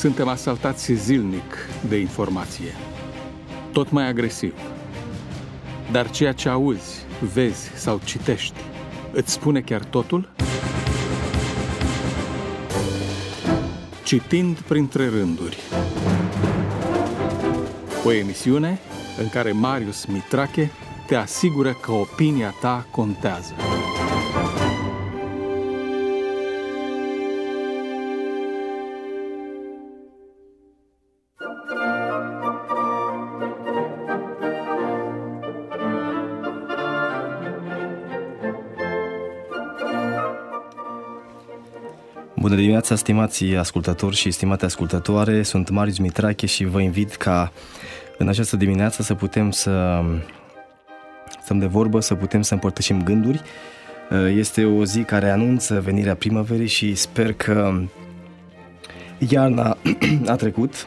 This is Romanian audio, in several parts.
Suntem asaltați zilnic de informație, tot mai agresiv. Dar ceea ce auzi, vezi sau citești, îți spune chiar totul? Citind printre rânduri. O emisiune în care Marius Mitrache te asigură că opinia ta contează. Bună dimineața, stimați ascultători și stimate ascultătoare, sunt Marius Mitrache și vă invit ca în această dimineață să putem să stăm de vorbă, să putem să împărtășim gânduri. Este o zi care anunță venirea primăverii și sper că iarna a trecut.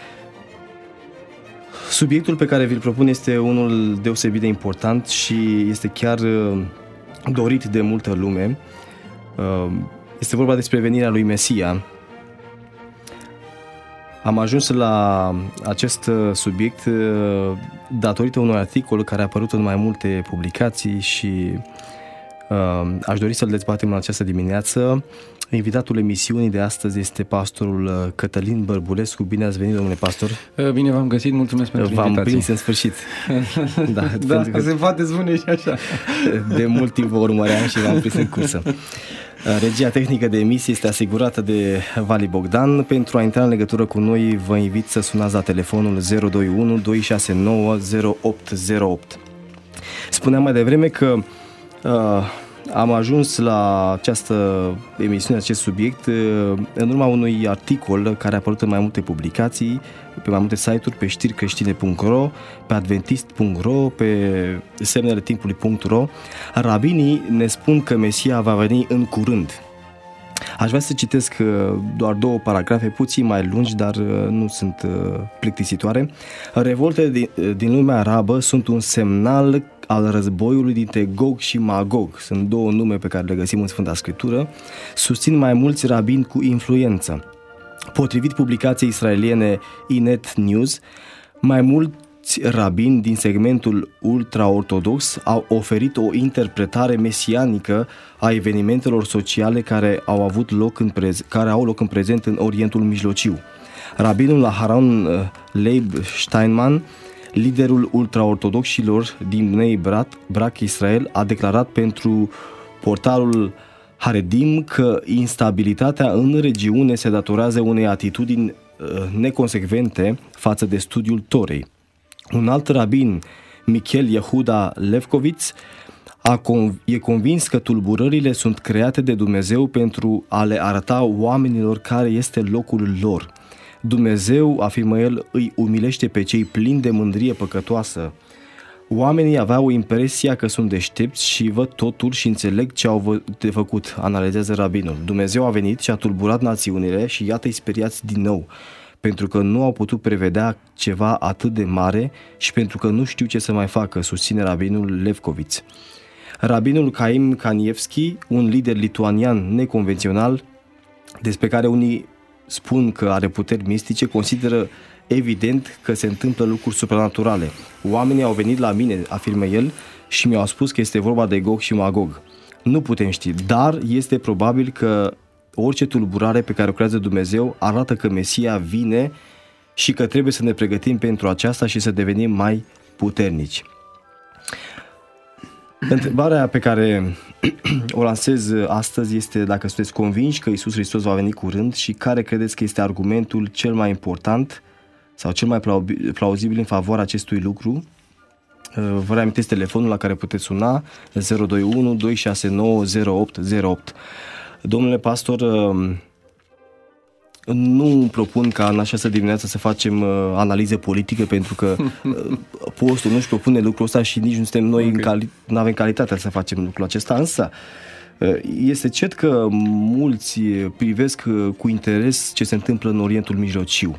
Subiectul pe care vi-l propun este unul deosebit de important și este chiar dorit de multă lume. Este vorba despre venirea lui Mesia. Am ajuns la acest subiect datorită unui articol care a apărut în mai multe publicații și aș dori să-l dezbatem în această dimineață. Invitatul emisiunii de astăzi este pastorul Cătălin Bărbulescu. Bine ați venit, domnule pastor! Bine v-am găsit, mulțumesc pentru invitație. V-am prins în sfârșit. Da, se poate spune și așa. De mult timp vă urmăream și v-am prins în cursă. Regia tehnică de emisie este asigurată de Vali Bogdan. Pentru a intra în legătură cu noi, vă invit să sunați la telefonul 021 269 0808. Spuneam mai devreme că am ajuns la această emisiune, acest subiect, în urma unui articol care a apărut în mai multe publicații, pe mai multe site-uri, pe știricreștine.ro, pe adventist.ro, pe semneletimpului.ro. Rabinii ne spun că Mesia va veni în curând. Aș vrea să citesc doar două paragrafe, puțin mai lungi, dar nu sunt plictisitoare. Revoltele din lumea arabă sunt un semnal al războiului dintre Gog și Magog. Sunt două nume pe care le găsim în Sfânta Scriptură. Susțin mai mulți rabini cu influență. Potrivit publicației israeliene Inet News, mai mulți rabini din segmentul ultraortodox au oferit o interpretare mesianică a evenimentelor sociale care au loc în prezent în Orientul Mijlociu. Rabinul Aharon Leib Steinman, liderul ultraortodoxilor din Bnei Brak Israel, a declarat pentru portalul Haredim că instabilitatea în regiune se datorează unei atitudini neconsecvente față de studiul Torei. Un alt rabin, Michel Yehuda Levkovitz, e convins că tulburările sunt create de Dumnezeu pentru a le arăta oamenilor care este locul lor. Dumnezeu, afirmă el, îi umilește pe cei plini de mândrie păcătoasă. Oamenii aveau impresia că sunt deștepți și văd totul și înțeleg ce au de făcut, analizează rabinul. Dumnezeu a venit și a tulburat națiunile și iată-i speriați din nou, pentru că nu au putut prevedea ceva atât de mare și pentru că nu știu ce să mai facă, susține rabinul Levkovitz. Rabinul Chaim Kanievski, un lider lituanian neconvențional, despre care unii spun că are puteri mistice, consideră evident că se întâmplă lucruri supranaturale. Oamenii au venit la mine, afirmă el, și mi-au spus că este vorba de Gog și Magog. Nu putem ști, dar este probabil că orice tulburare pe care o creează Dumnezeu arată că Mesia vine și că trebuie să ne pregătim pentru aceasta și să devenim mai puternici. Întrebarea pe care o lansez astăzi este dacă sunteți convinși că Iisus Hristos va veni curând și care credeți că este argumentul cel mai important sau cel mai plauzibil în favoarea acestui lucru. Vă reamintesc telefonul la care puteți suna 021 269 0808. Domnule pastor, nu îmi propun ca în această dimineață să facem analize politică, pentru că postul nu-și propune lucrul ăsta și nici nu suntem noi, nu avem calitatea să facem lucrul acesta, însă este cert că mulți privesc cu interes ce se întâmplă în Orientul Mijlociu.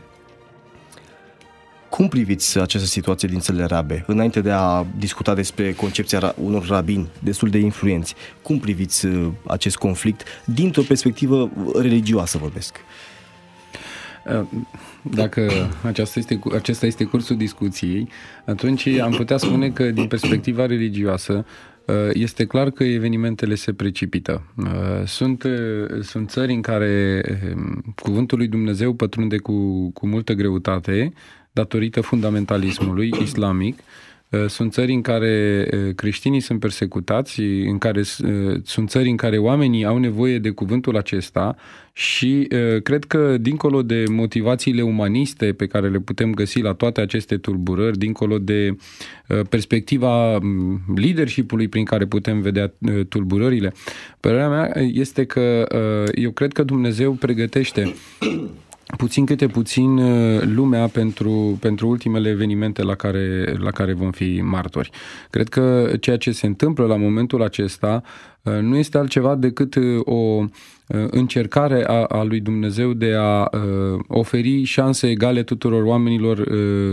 Cum priviți această situație din țările arabe? Înainte de a discuta despre concepția unor rabini destul de influenți, cum priviți acest conflict dintr-o perspectivă religioasă, vorbesc? Dacă acesta este cursul discuției, atunci am putea spune că din perspectiva religioasă este clar că evenimentele se precipită. Sunt țări în care cuvântul lui Dumnezeu pătrunde cu multă greutate datorită fundamentalismului islamic. Sunt țări în care creștinii sunt persecutați, sunt țări în care oamenii au nevoie de cuvântul acesta și cred că dincolo de motivațiile umaniste pe care le putem găsi la toate aceste tulburări, dincolo de perspectiva leadership-ului prin care putem vedea tulburările, părerea mea este că eu cred că Dumnezeu pregătește puțin câte puțin lumea pentru ultimele evenimente la care vom fi martori. Cred că ceea ce se întâmplă la momentul acesta nu este altceva decât o încercare a lui Dumnezeu de a oferi șanse egale tuturor oamenilor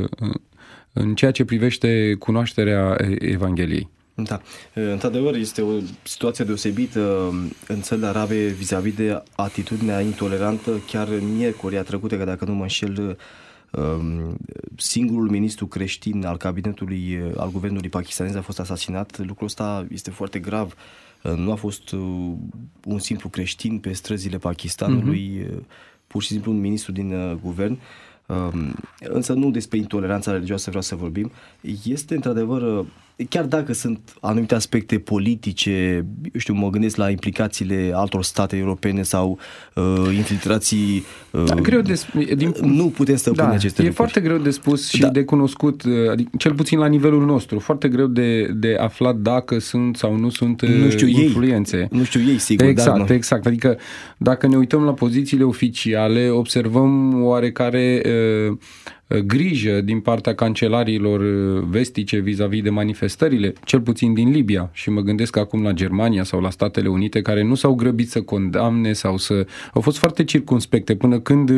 în ceea ce privește cunoașterea Evangheliei. Da, într-adevăr este o situație deosebită în țările arabe vis-a-vis de atitudinea intolerantă. Chiar miercurea trecută, că dacă nu mă înșel, singurul ministru creștin al cabinetului, al guvernului pakistanez a fost asasinat. Lucrul ăsta este foarte grav. Nu a fost un simplu creștin pe străzile Pakistanului, pur și simplu un ministru din guvern. Însă nu despre intoleranța religioasă vreau să vorbim. Este într-adevăr, chiar dacă sunt anumite aspecte politice, mă gândesc la implicațiile altor state europene sau infiltrații, nu putem stăpâni aceste lucruri. E foarte greu de spus și de cunoscut, adică, cel puțin la nivelul nostru, foarte greu de aflat dacă sunt sau nu sunt influențe. Nu știu ei, sigur. Exact. Adică dacă ne uităm la pozițiile oficiale, observăm oarecare grijă din partea cancelarilor vestice vis-a-vis de manifestările, cel puțin din Libia, și mă gândesc acum la Germania sau la Statele Unite, care nu s-au grăbit să condamne sau au fost foarte circumspecte până când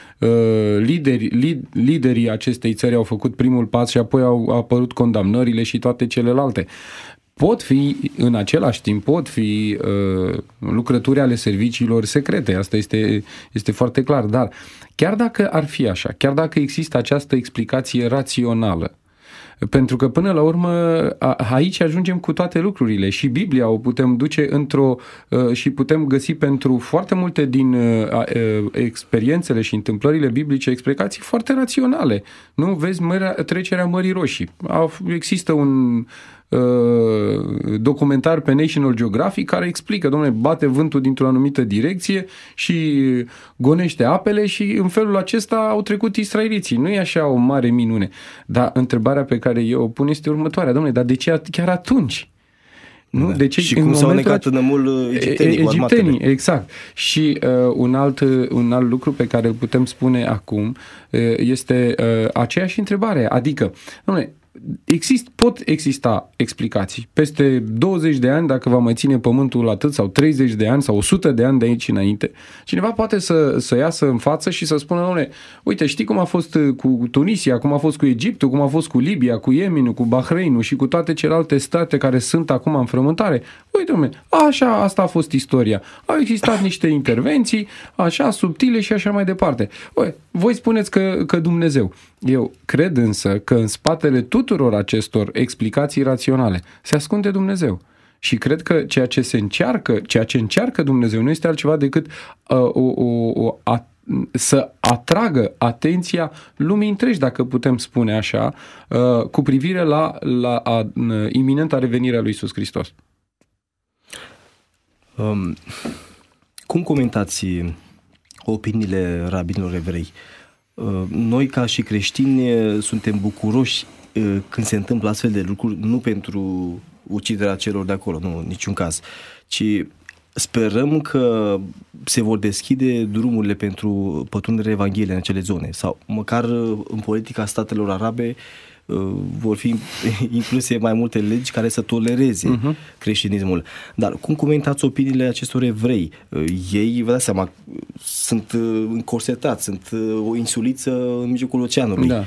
liderii acestei țări au făcut primul pas și apoi au apărut condamnările și toate celelalte. În același timp, pot fi lucrături ale serviciilor secrete, asta este foarte clar, dar chiar dacă ar fi așa, chiar dacă există această explicație rațională, pentru că până la urmă aici ajungem cu toate lucrurile și Biblia o putem duce și putem găsi pentru foarte multe din experiențele și întâmplările biblice explicații foarte raționale. Nu vezi trecerea Mării Roșii. Există un documentar pe National Geographic care explică, dom'le, bate vântul dintr-o anumită direcție și gonește apele și în felul acesta au trecut israeliții. Nu e așa o mare minune. Dar întrebarea pe care eu o pun este următoarea, dom'le, dar de ce chiar atunci? Nu? Da. De ce și cum s-au necat în nămul egiptenii? Exact. Și un alt lucru pe care îl putem spune acum este aceeași întrebare. Adică, dom'le, pot exista explicații. Peste 20 de ani, dacă va mai ține pământul atât, sau 30 de ani, sau 100 de ani de aici înainte, cineva poate să iasă în față și să spună, dom'le, uite, știi cum a fost cu Tunisia, cum a fost cu Egiptul, cum a fost cu Libia, cu Yemenul, cu Bahreinul și cu toate celelalte state care sunt acum în frământare. Uite, dom'le, asta a fost istoria. Au existat niște intervenții, așa, subtile și așa mai departe. Voi spuneți că Dumnezeu. Eu cred însă că în spatele tuturor acestor explicații raționale se ascunde Dumnezeu. Și cred că ceea ce încearcă Dumnezeu nu este altceva decât să atragă atenția lumii întregi, dacă putem spune așa, cu privire la iminenta revenire a lui Iisus Hristos. Cum comentați opiniile rabinilor evrei? Noi, ca și creștini, suntem bucuroși când se întâmplă astfel de lucruri, nu pentru uciderea celor de acolo, nu, în niciun caz, ci sperăm că se vor deschide drumurile pentru pătrunderea Evangheliei în acele zone, sau măcar în politica statelor arabe vor fi incluse mai multe legi care să tolereze creștinismul. Dar cum comentați opiniile acestor evrei? Ei, vă dați seama, sunt încorsetați, sunt o insuliță în mijlocul oceanului. Da.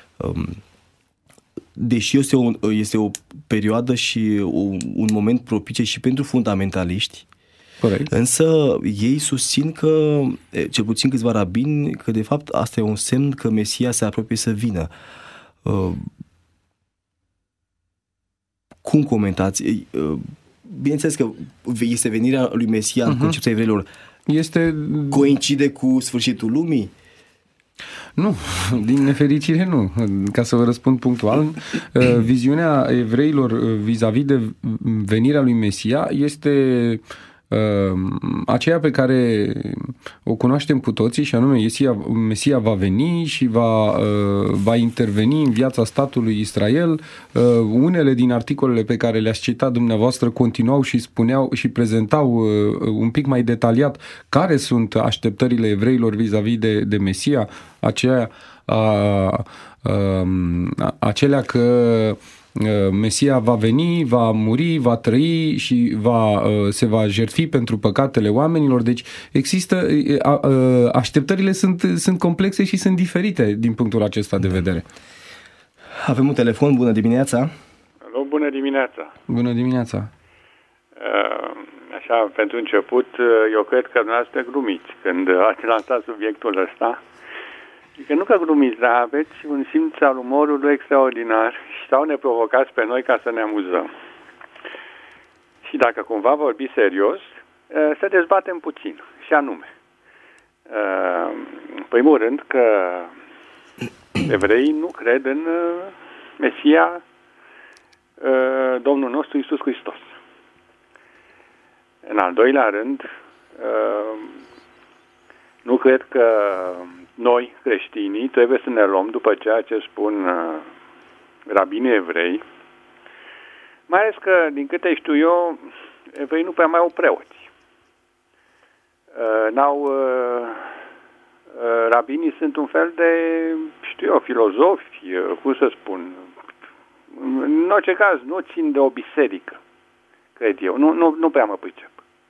Deși este o perioadă și un moment propice și pentru fundamentaliști, Corect. Însă ei susțin că, cel puțin câțiva rabini, că de fapt asta e un semn că Mesia se apropie să vină. Cum comentați? Bineînțeles că este venirea lui Mesia în concepția evreilor. Coincide cu sfârșitul lumii? Nu, din nefericire nu. Ca să vă răspund punctual, viziunea evreilor vis-a-vis de venirea lui Mesia este aceea pe care o cunoaștem cu toții, și anume Mesia va veni și va interveni în viața statului Israel. Unele din articolele pe care le-ați citat dumneavoastră continuau și spuneau și prezentau un pic mai detaliat care sunt așteptările evreilor vis-a-vis de Mesia, acelea că Mesia va veni, va muri, va trăi și se va jertfi pentru păcatele oamenilor. Deci există, așteptările sunt complexe și sunt diferite din punctul acesta de vedere. Avem un telefon, bună dimineața! Alo, bună dimineața! Bună dimineața! Așa, pentru început, eu cred că dumneavoastră glumiți când ați lansat subiectul ăsta. Adică nu că glumiți, dar aveți un simț al umorului extraordinar sau ne provocați pe noi ca să ne amuzăm. Și dacă cumva vorbi serios, să dezbatem puțin. Și anume, în primul rând că evreii nu cred în Mesia, Domnul nostru Iisus Hristos. În al doilea rând, nu cred că noi, creștinii, trebuie să ne luăm după ceea ce spun rabinii evrei, mai ales că, din câte știu eu, evrei nu prea mai au preoți. Rabinii sunt un fel de, filozofi, cum să spun. În orice caz, nu țin de o biserică, cred eu. Nu prea mă pricep.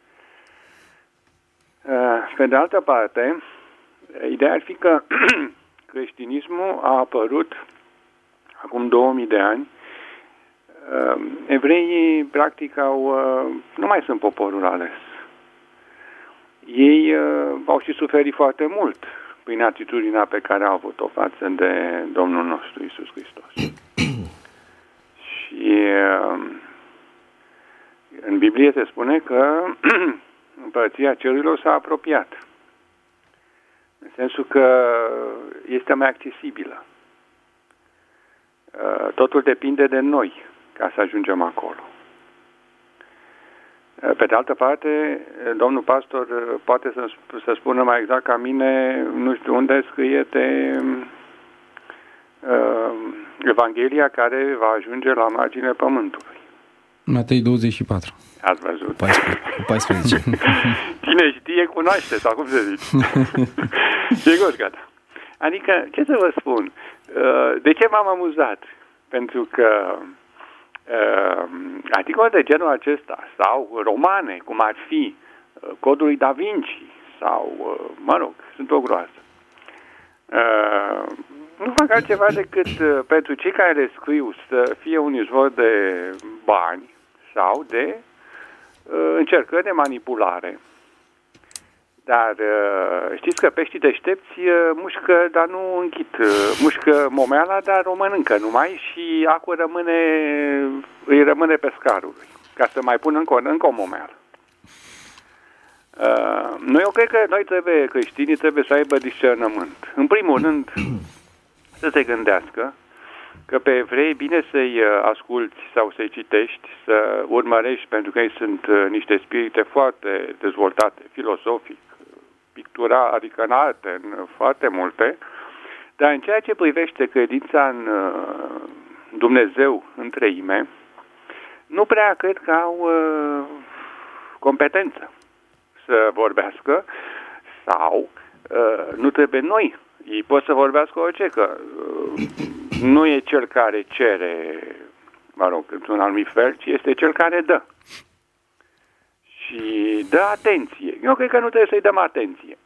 Pe de altă parte, ideea ar fi că creștinismul a apărut acum 2000 de ani. Evreii, practic, nu mai sunt poporul ales. Ei au și suferit foarte mult prin atitudinea pe care au avut-o față de Domnul nostru Iisus Hristos. Și în Biblie se spune că Împărăția Cerurilor s-a apropiat. În sensul că este mai accesibilă. Totul depinde de noi ca să ajungem acolo. Pe de altă parte, domnul pastor poate să spună mai exact ca mine, nu știu unde scrie de Evanghelia care va ajunge la marginile pământului. Matei 24. Ați văzut? 14. Cine știe, cunoaște, sau cum se zice. Sigur, gata. Adică, ce să vă spun? De ce m-am amuzat? Pentru că articole de genul acesta sau romane, cum ar fi Codul lui Da Vinci sau, sunt o groază. Nu fac altceva decât pentru cei care le scriu să fie un izvor de bani sau de încercări de manipulare. Dar știți că peștii deștepți mușcă, dar nu închid. Mușcă momeala, dar o mănâncă numai și acul îi rămâne pescarului, ca să mai pună încă o momeală. Eu cred că creștinii trebuie să aibă discernământ. În primul rând, să se gândească că pe evrei bine să-i asculți sau să-i citești, să urmărești, pentru că ei sunt niște spirite foarte dezvoltate, filozofic, pictura, adică în arte, în foarte multe, dar în ceea ce privește credința în Dumnezeu în treime, nu prea cred că au competență să vorbească sau nu trebuie noi. Ei pot să vorbească orice, că nu e cel care cere, într-un anumit fel, ci este cel care dă. Și dă atenție. Eu cred că nu trebuie să-i dăm atenție.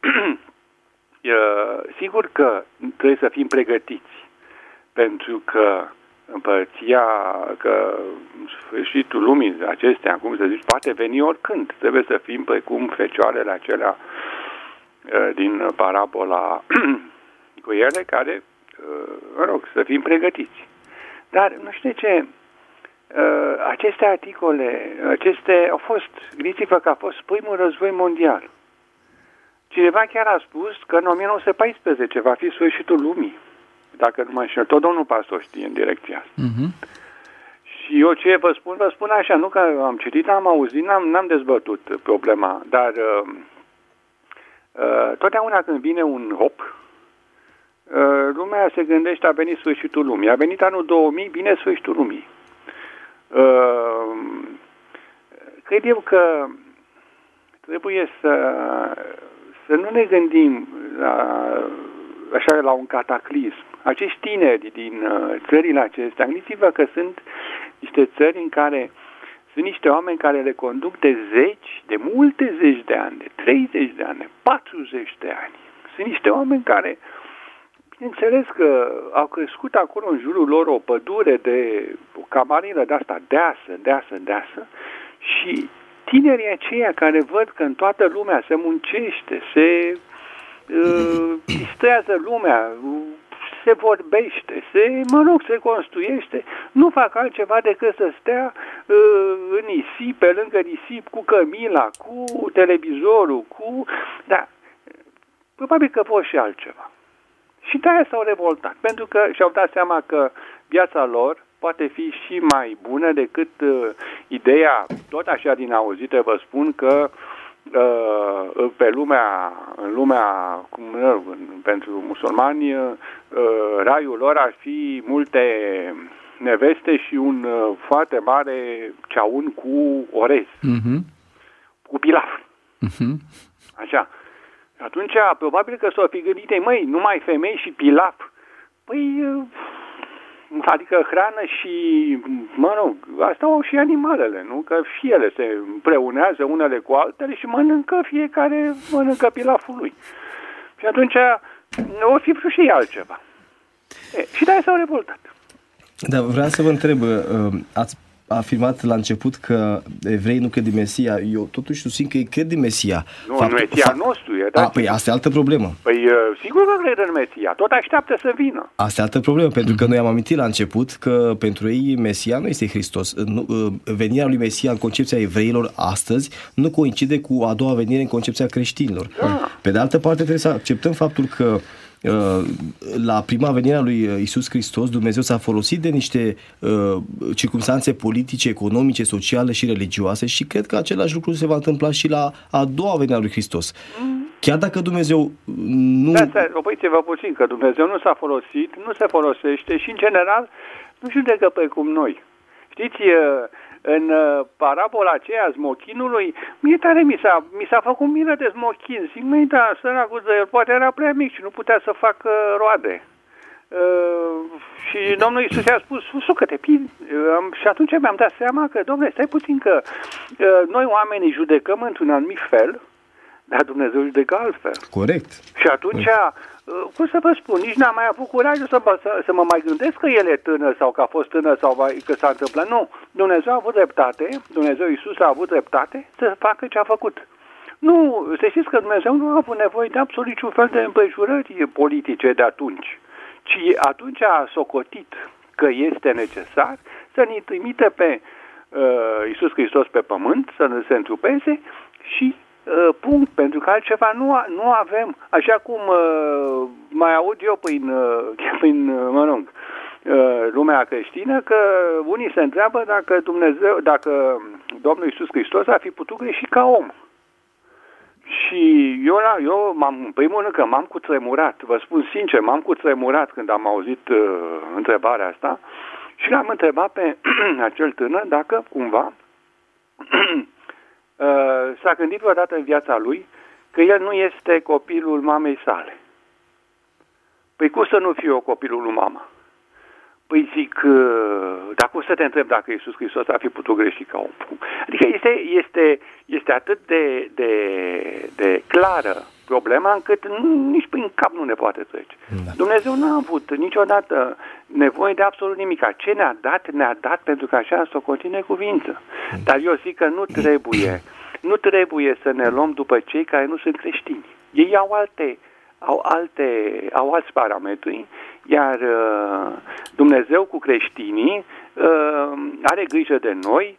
Sigur că trebuie să fim pregătiți, pentru că împărția că sfârșitul lumii acestea, cum să zici, poate veni oricând. Trebuie să fim precum fecioarele acelea din parabola cu ele, care, mă rog, să fim pregătiți. Dar nu știu ce, aceste articole, au fost, gândiți-vă că a fost primul război mondial. Cineva chiar a spus că în 1914 va fi sfârșitul lumii. Dacă nu mă înșel, tot domnul pastor știe în direcția asta. Uh-huh. Și eu ce vă spun așa, nu că am citit, am auzit, n-am dezbătut problema, dar totdeauna când vine un hop, lumea se gândește a venit sfârșitul lumii. A venit anul 2000, vine sfârșitul lumii. Cred eu că trebuie să nu ne gândim așa la un cataclism. Acești tineri din țările acestea, gândiți-vă că sunt niște țări în care sunt niște oameni care le conduc de multe zeci de ani, de 30 de ani, de 40 de ani. Sunt niște oameni care, bineînțeles că au crescut acolo în jurul lor o pădure de o camarină de asta deasă și tinerii aceia care văd că în toată lumea se muncește, se distrează lumea, se vorbește, se construiește, nu fac altceva decât să stea în nisip, pe lângă nisip, cu cămila, cu televizorul, da, probabil că vor și altceva. Și de-aia s-au revoltat, pentru că și-au dat seama că viața lor poate fi și mai bună decât ideea, tot așa din auzite vă spun că în lumea pentru musulmani, raiul lor ar fi multe neveste și un foarte mare ceaun cu orez, cu pilaf. Așa. Atunci, probabil că s-o fi gândit, măi, numai femei și pilaf. Păi, adică hrană și, mă rog, asta au și animalele, nu? Că și ele se împreunează unele cu altele și fiecare mănâncă pilaful lui. Și atunci o fi vrut și altceva. Și de-aia s-au revoltat. Da, vreau să vă întreb, ați afirmat la început că evreii nu cred în Mesia. Eu totuși susțin că ei cred în Mesia. Nu, în Mesia nostru e. Da? Păi asta e altă problemă. Păi sigur că cred în Mesia. Tot așteaptă să vină. Asta e altă problemă, pentru că noi am amintit la început că pentru ei Mesia nu este Hristos. Venirea lui Mesia în concepția evreilor astăzi nu coincide cu a doua venire în concepția creștinilor. Da. Pe de altă parte trebuie să acceptăm faptul că la prima venire a lui Iisus Hristos, Dumnezeu s-a folosit de niște circumstanțe politice, economice, sociale și religioase și cred că același lucru se va întâmpla și la a doua venire a lui Hristos. Chiar dacă Dumnezeu nu... Opriți-vă puțin, că Dumnezeu nu s-a folosit, nu se folosește și în general nu judecă precum noi. Știți, în parabola aceea smochinului, mie tare mi s-a făcut milă de smochin. Zic, măi, da, săracul de el, poate era prea mic și nu putea să facă roade. Și Domnul Iisus i-a spus, sucă-te, și atunci mi-am dat seama că, domnule, stai puțin că noi oamenii judecăm într-un anumit fel, dar Dumnezeu judecă altfel. Corect. Și atunci, cum să vă spun, nici n-am mai avut curajul să mă mai gândesc că el e tânăr sau că a fost tânăr sau că s-a întâmplat. Nu, Dumnezeu a avut dreptate, Dumnezeu Iisus a avut dreptate să facă ce a făcut. Nu, să știți că Dumnezeu nu a avut nevoie de absolut niciun fel de împrejurări politice de atunci, ci atunci a socotit că este necesar să ne trimite pe Iisus Hristos pe pământ, să ne se întrupeze și punct, pentru că altceva nu avem, așa cum mai aud eu prin lumea creștină, că unii se întreabă dacă Domnul Iisus Hristos ar fi putut greși ca om. Și eu în primul rând că m-am cutremurat, vă spun sincer, m-am cutremurat când am auzit întrebarea asta și l-am întrebat pe acel tânăr dacă cumva s-a gândit vreodată în viața lui că el nu este copilul mamei sale. Păi cum să nu fiu eu copilul lui mama? Păi zic, dar cum să te întreb dacă Iisus Hristos ar fi putut greși ca om? Adică este atât de clară problema încât nici prin cap nu ne poate trece. Da. Dumnezeu n-a avut niciodată nevoie de absolut nimic. Ce ne-a dat pentru că așa a socotit necuvință. Dar eu zic că nu trebuie să ne luăm după cei care nu sunt creștini. Ei au alți parametri, iar Dumnezeu cu creștinii are grijă de noi,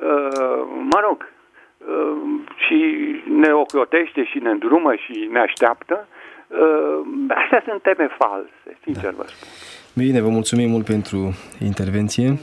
și ne ocrotește și ne îndrumă și ne așteaptă. Astea sunt teme false, sincer vă spun. Bine, vă mulțumim mult pentru intervenție.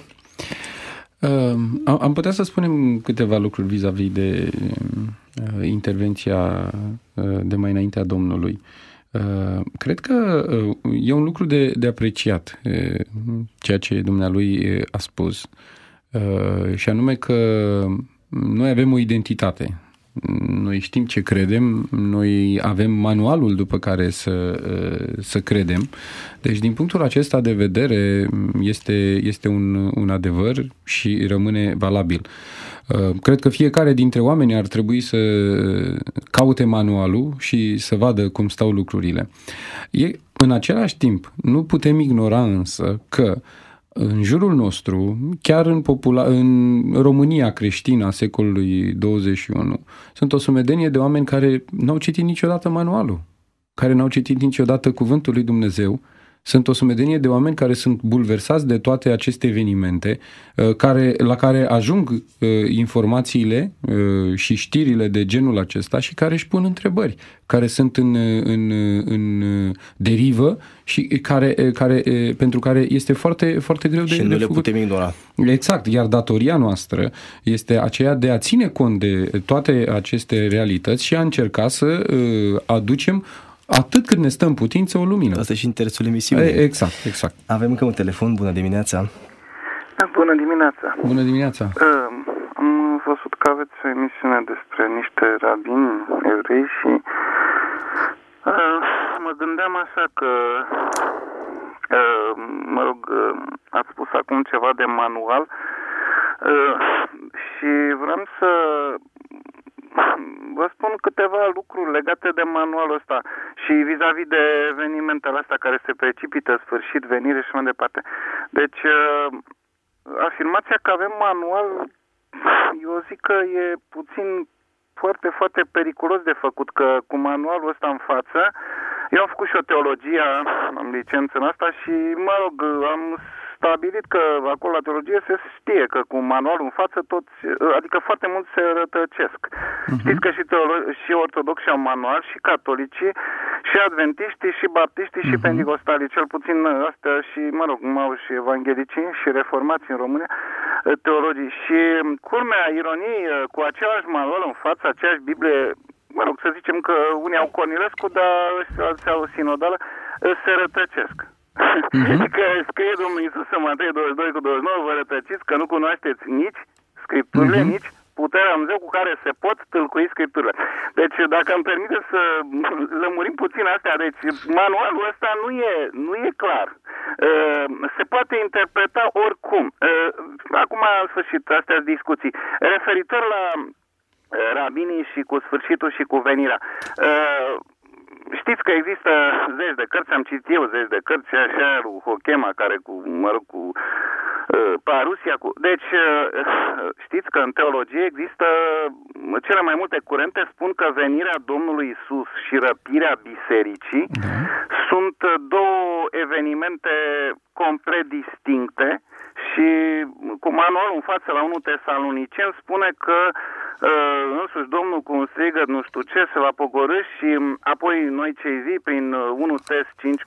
Am putea să spunem câteva lucruri vis-a-vis de intervenția de mai înaintea Domnului. Cred că e un lucru de apreciat ceea ce dumnealui a spus, și anume că noi avem o identitate. Noi știm ce credem, noi avem manualul după care să credem. Deci, din punctul acesta de vedere, este un adevăr și rămâne valabil. Cred că fiecare dintre oameni ar trebui să caute manualul și să vadă cum stau lucrurile. În același timp, nu putem ignora însă că în jurul nostru, chiar în România creștină a secolului 21, sunt o sumedenie de oameni care n-au citit niciodată manualul, care n-au citit niciodată cuvântul lui Dumnezeu. Sunt o sumedenie de oameni care sunt bulversați de toate aceste evenimente, la care ajung informațiile și știrile de genul acesta și care își pun întrebări, care sunt în derivă și pentru care este foarte, foarte greu de făcut. Și nu le putem ignora. Exact, iar datoria noastră este aceea de a ține cont de toate aceste realități și a încerca să aducem atât cât ne stă în putință o lumină. Asta e și interesul emisiunii. Exact. Avem încă un telefon. Bună dimineața. Bună dimineața. Bună dimineața. Am văzut că aveți o emisiune despre niște rabini evrei și mă gândeam așa că ați spus acum ceva de manual și vreau să vă spun câteva lucruri legate de manualul ăsta și vis-a-vis de evenimentele astea care se precipită, sfârșit, venire și mai departe. Deci, afirmația că avem manual, eu zic că e puțin foarte, foarte periculos de făcut, că cu manualul ăsta în față, eu am făcut și o teologie, am licență în asta și, am stabilit că acolo la teologie se știe că cu manualul în față adică foarte mult se rătăcesc. Știți că și ortodoxi au manual, și catolicii, și adventiștii, și baptiștii, și penticostalii, cel puțin astea și, au și evanghelicii și reformații în România, teologii. Și culmea ironiei, cu același manual în față, aceeași Biblie, să zicem că unii au Cornilescu, dar ăștia au sinodală, se rătăcesc. Că scrie Domnul Iisus în Matei 22:29, vă rătăciți că nu cunoașteți nici Scripturile, nici puterea Dumnezeu cu care se pot tâlcui Scripturile. Deci, dacă îmi permite să lămurim puțin astea, deci manualul ăsta nu e clar. Se poate interpreta oricum. Acum, în sfârșit, astea discuții. Referitor la rabinii și cu sfârșitul și cu venirea. Știți că există zeci de cărți, am citit eu zeci de cărți, așa, lui Hochema, care cu Parusia, Deci, știți că în teologie există cele mai multe curente spun că venirea Domnului Iisus și răpirea bisericii sunt două evenimente complet distincte și cu manualul în față la 1 Tesaloniceni spune că însuși Domnul cu un strigăt nu știu ce se va pogorî și apoi noi cei vii prin 1 Tes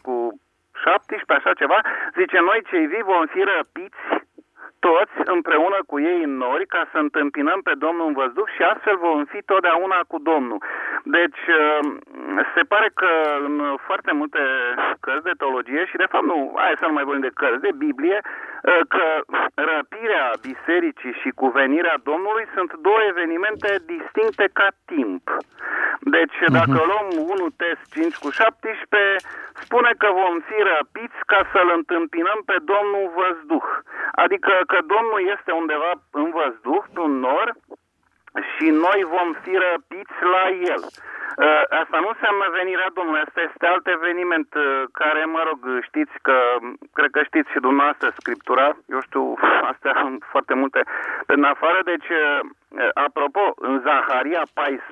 5:17, așa ceva, zice noi cei vii vom fi răpiți toți împreună cu ei în nori ca să întâmpinăm pe Domnul în văzduh și astfel vom fi totdeauna cu Domnul. Deci se pare că în foarte multe cărți de teologie și de fapt hai să nu mai vorbim de cărți, de Biblie, că răpirea bisericii și cu venirea Domnului sunt două evenimente distincte ca timp. Deci dacă luăm 1 Tes 5:17, spune că vom fi răpiți ca să-L întâmpinăm pe Domnul văzduh. Adică că Domnul este undeva în văzduh, pe un nor, și noi vom fi răpiți la El. Asta nu înseamnă venirea Domnului, asta este alt eveniment care, mă rog, știți că, cred că știți și dumneavoastră Scriptura, eu știu, astea foarte multe pe în afară, deci, apropo, în Zaharia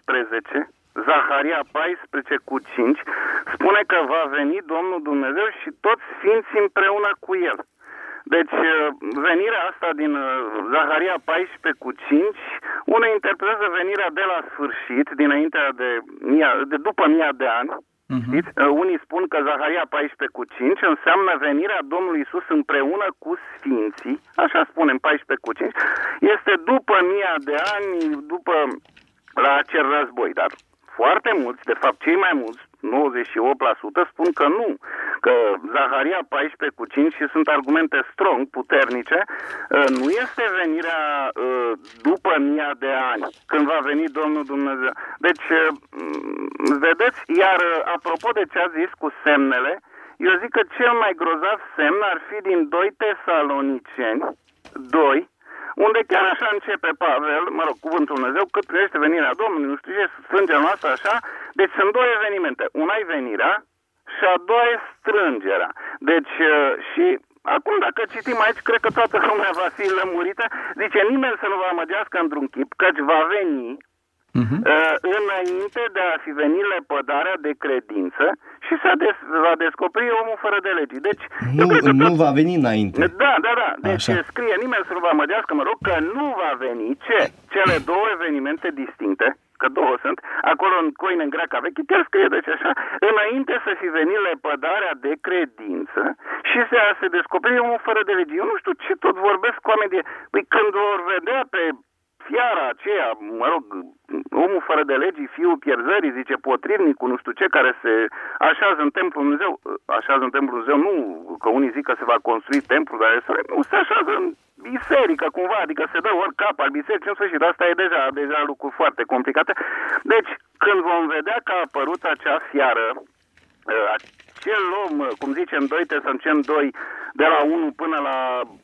14:5 spune că va veni Domnul Dumnezeu și toți sfinții împreună cu El. Deci, venirea asta din Zaharia 14:5, unii interpretează venirea de la sfârșit, dinaintea de după 1000 de ani. Știți? Unii spun că Zaharia 14:5 înseamnă venirea Domnului Iisus împreună cu sfinții, așa spunem, 14:5, este după 1000 de ani, după la acel război, dar foarte mulți, de fapt cei mai mulți, 98% spun că nu, că Zaharia 14:5, și sunt argumente strong, puternice, nu este venirea după 1000 de ani, când va veni Domnul Dumnezeu. Deci, vedeți, iar apropo de ce ați zis cu semnele, eu zic că cel mai grozav semn ar fi din 2 Tesaloniceni 2, unde chiar așa începe Pavel, mă rog, cuvântul Dumnezeu, cât privește venirea Domnului, nu știu ce, strângerea noastră așa. Deci sunt două evenimente. Una e venirea și a doua e strângerea. Deci, și acum dacă citim aici, cred că toată lumea va fi lămurită. Zice, nimeni să nu vă amăgească într-un chip, căci va veni înainte de a fi venit lepădarea de credință și va descoperi omul fără de legii. Deci, nu va veni înainte. Da. Deci așa. scrie, nimeni să nu vă amăgească, mă rog, că nu va veni cele două evenimente distincte, că două sunt, acolo în Coine, în greaca veche, chiar scrie deci așa, înainte să fi venit lepădarea de credință și să se descoperi omul fără de legii. Eu nu știu ce tot vorbesc cu oameni de... Păi când vor vedea pe fiara aceea, mă rog, omul fără de legii, fiul pierzării, zice potrivnicul, nu știu ce, care se așează în templul Dumnezeu, așează în templul Dumnezeu, nu că unii zic că se va construi templul, dar nu se așează în biserică cumva, adică se dă ori cap al bisericii, în sfârșit, asta e deja lucruri foarte complicate. Deci, când vom vedea că a apărut acea fiară, acel om, cum zicem 2 Tesaloniceni 2, de la 1 până la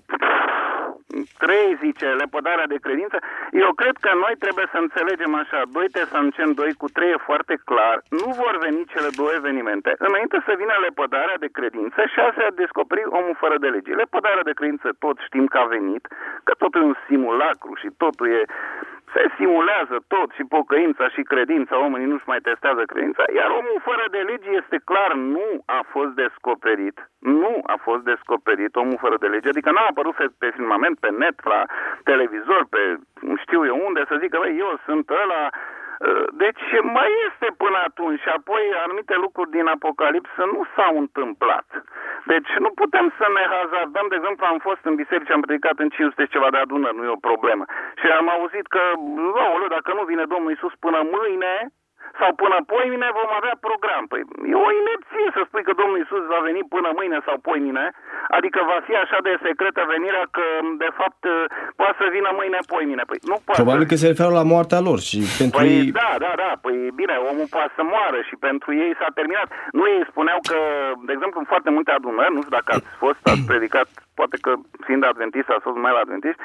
3, zice, lepădarea de credință, eu cred că noi trebuie să înțelegem așa, 2 Tesaloniceni 2:3 e foarte clar, nu vor veni cele două evenimente, înainte să vină lepădarea de credință și a se descoperi omul fără de lege. Lepădarea de credință tot știm că a venit, că totul e un simulacru și totul se simulează tot, și pocăința și credința, oamenii nu-și mai testează credința, iar omul fără de lege este clar, nu a fost descoperit. Nu a fost descoperit omul fără de lege, adică n-a apărut pe filmament, pe net, la televizor, pe știu eu unde, să zică, băi, eu sunt ăla. Deci mai este până atunci și apoi anumite lucruri din Apocalipsă nu s-au întâmplat. Deci nu putem să ne hazardăm. De exemplu, am fost în biserică, am predicat în 500 ceva de adunări, nu e o problemă. Și am auzit că, dacă nu vine Domnul Iisus până mâine sau până poimine, vom avea program. Păi e o inepție să spui că Domnul Iisus va veni până mâine sau poimine, adică va fi așa de secretă venirea că, de fapt, poate să vină mâine, poimine. Păi nu poate. Probabil că se referă la moartea lor și pentru ei... Da. Păi bine, omul poate să moară și pentru ei s-a terminat. Nu, ei spuneau că, de exemplu, în foarte multe adunări, nu știu dacă ați predicat, poate că fiind adventist, ați fost mai la adventist,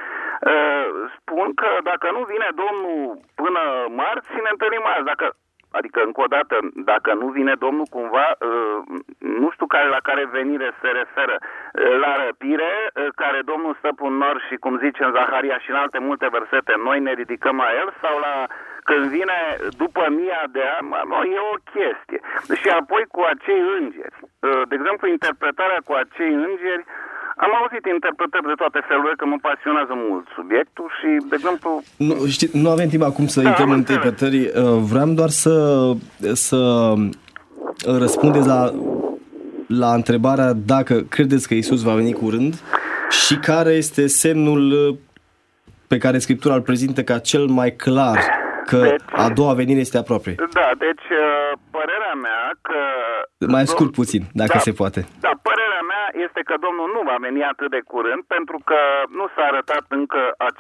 spun că dacă nu vine Domnul până marți, ne întâlnim azi. Adică, încă o dată, dacă nu vine Domnul cumva, nu știu la care venire se referă, la răpire, care Domnul stă pe un nor și, cum zice în Zaharia și în alte multe versete, noi ne ridicăm la el, sau la când vine după 1000 de ani, e o chestie. Și apoi cu acei îngeri, de exemplu, interpretarea cu acei îngeri, am auzit interpretări de toate felurile, că mă pasionează mult subiectul și, de exemplu... Nu avem timp acum să intrăm în interpretări. Vreau doar să răspundeți la întrebarea dacă credeți că Iisus va veni curând și care este semnul pe care Scriptura îl prezintă ca cel mai clar că a doua venire este aproape. Da, deci părerea mea că... Mai scurt puțin, dacă se poate. Da, părerea mea este că Domnul nu va veni atât de curând, pentru că nu s-a arătat încă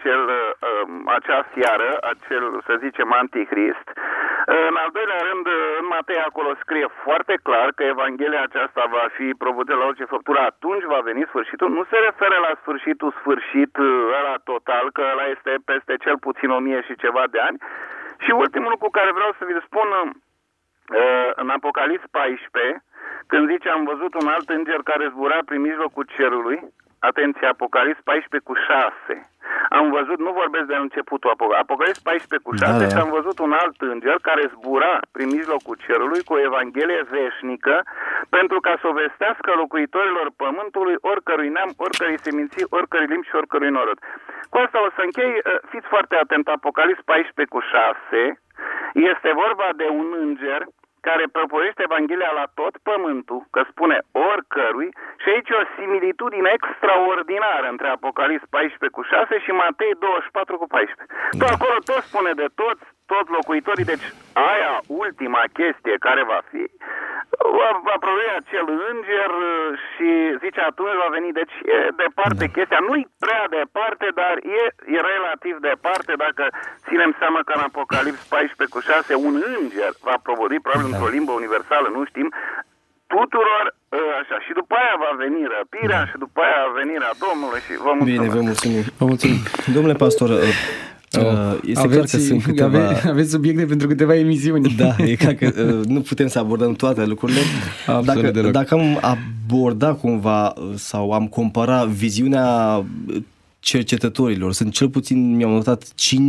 acea fiară, acel, să zicem, antichrist. În al doilea rând, în Matei acolo scrie foarte clar că Evanghelia aceasta va fi probută la orice făptură, atunci va veni sfârșitul. Nu se referă la sfârșit ăla total, că ăla este peste cel puțin 1000 și ceva de ani. Și ultimul lucru care vreau să vi-l spun, în Apocalips 14, când zice am văzut un alt înger care zbura prin mijlocul cerului, atenție, Apocalips 14 cu 6. Am văzut, nu vorbesc de începutul Apocalips 14 cu 6 și am văzut un alt înger care zbura prin mijlocul cerului cu o evanghelie veșnică pentru ca să o vestească locuitorilor pământului, oricărui neam, oricărui seminții, oricărui limbi și oricărui norod. Cu asta o să închei, fiți foarte atent, Apocalips 14 cu 6 este vorba de un înger care propovește Evanghelia la tot pământul, că spune oricărui, și aici e o similitudine extraordinară între Apocalips 14 cu 6 și Matei 24 cu 14. Tot acolo tot spune de toți locuitorii, deci aia ultima chestie care va fi, va proveni acel înger și zice atunci va veni, deci e departe chestia, nu-i prea departe, dar e relativ departe dacă ținem seama că în Apocalips 14 cu 6 un înger va provodi, probabil într-o limbă universală, nu știm, tuturor așa, și după aia va veni răpirea și după aia venirea Domnului și vă mulțumesc. Bine, vă mulțumim. Vă mulțumim. Domnule pastor, este clar că sunt câteva... Aveți subiecte pentru câteva emisiuni. Da, e clar că nu putem să abordăm toate lucrurile. Dacă am abordat cumva sau am comparat viziunea cercetătorilor, sunt cel puțin, mi-am notat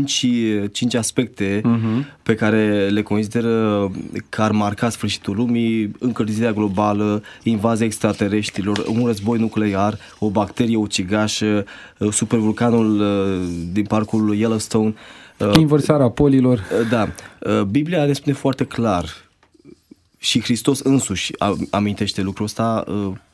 5 aspecte pe care le consideră că ar marca sfârșitul lumii: încălzirea globală, invazia extraterestrilor, un război nuclear, o bacterie ucigașă, supervulcanul din parcul Yellowstone, inversarea polilor. Da, Biblia ne spune foarte clar și Hristos însuși amintește lucrul ăsta.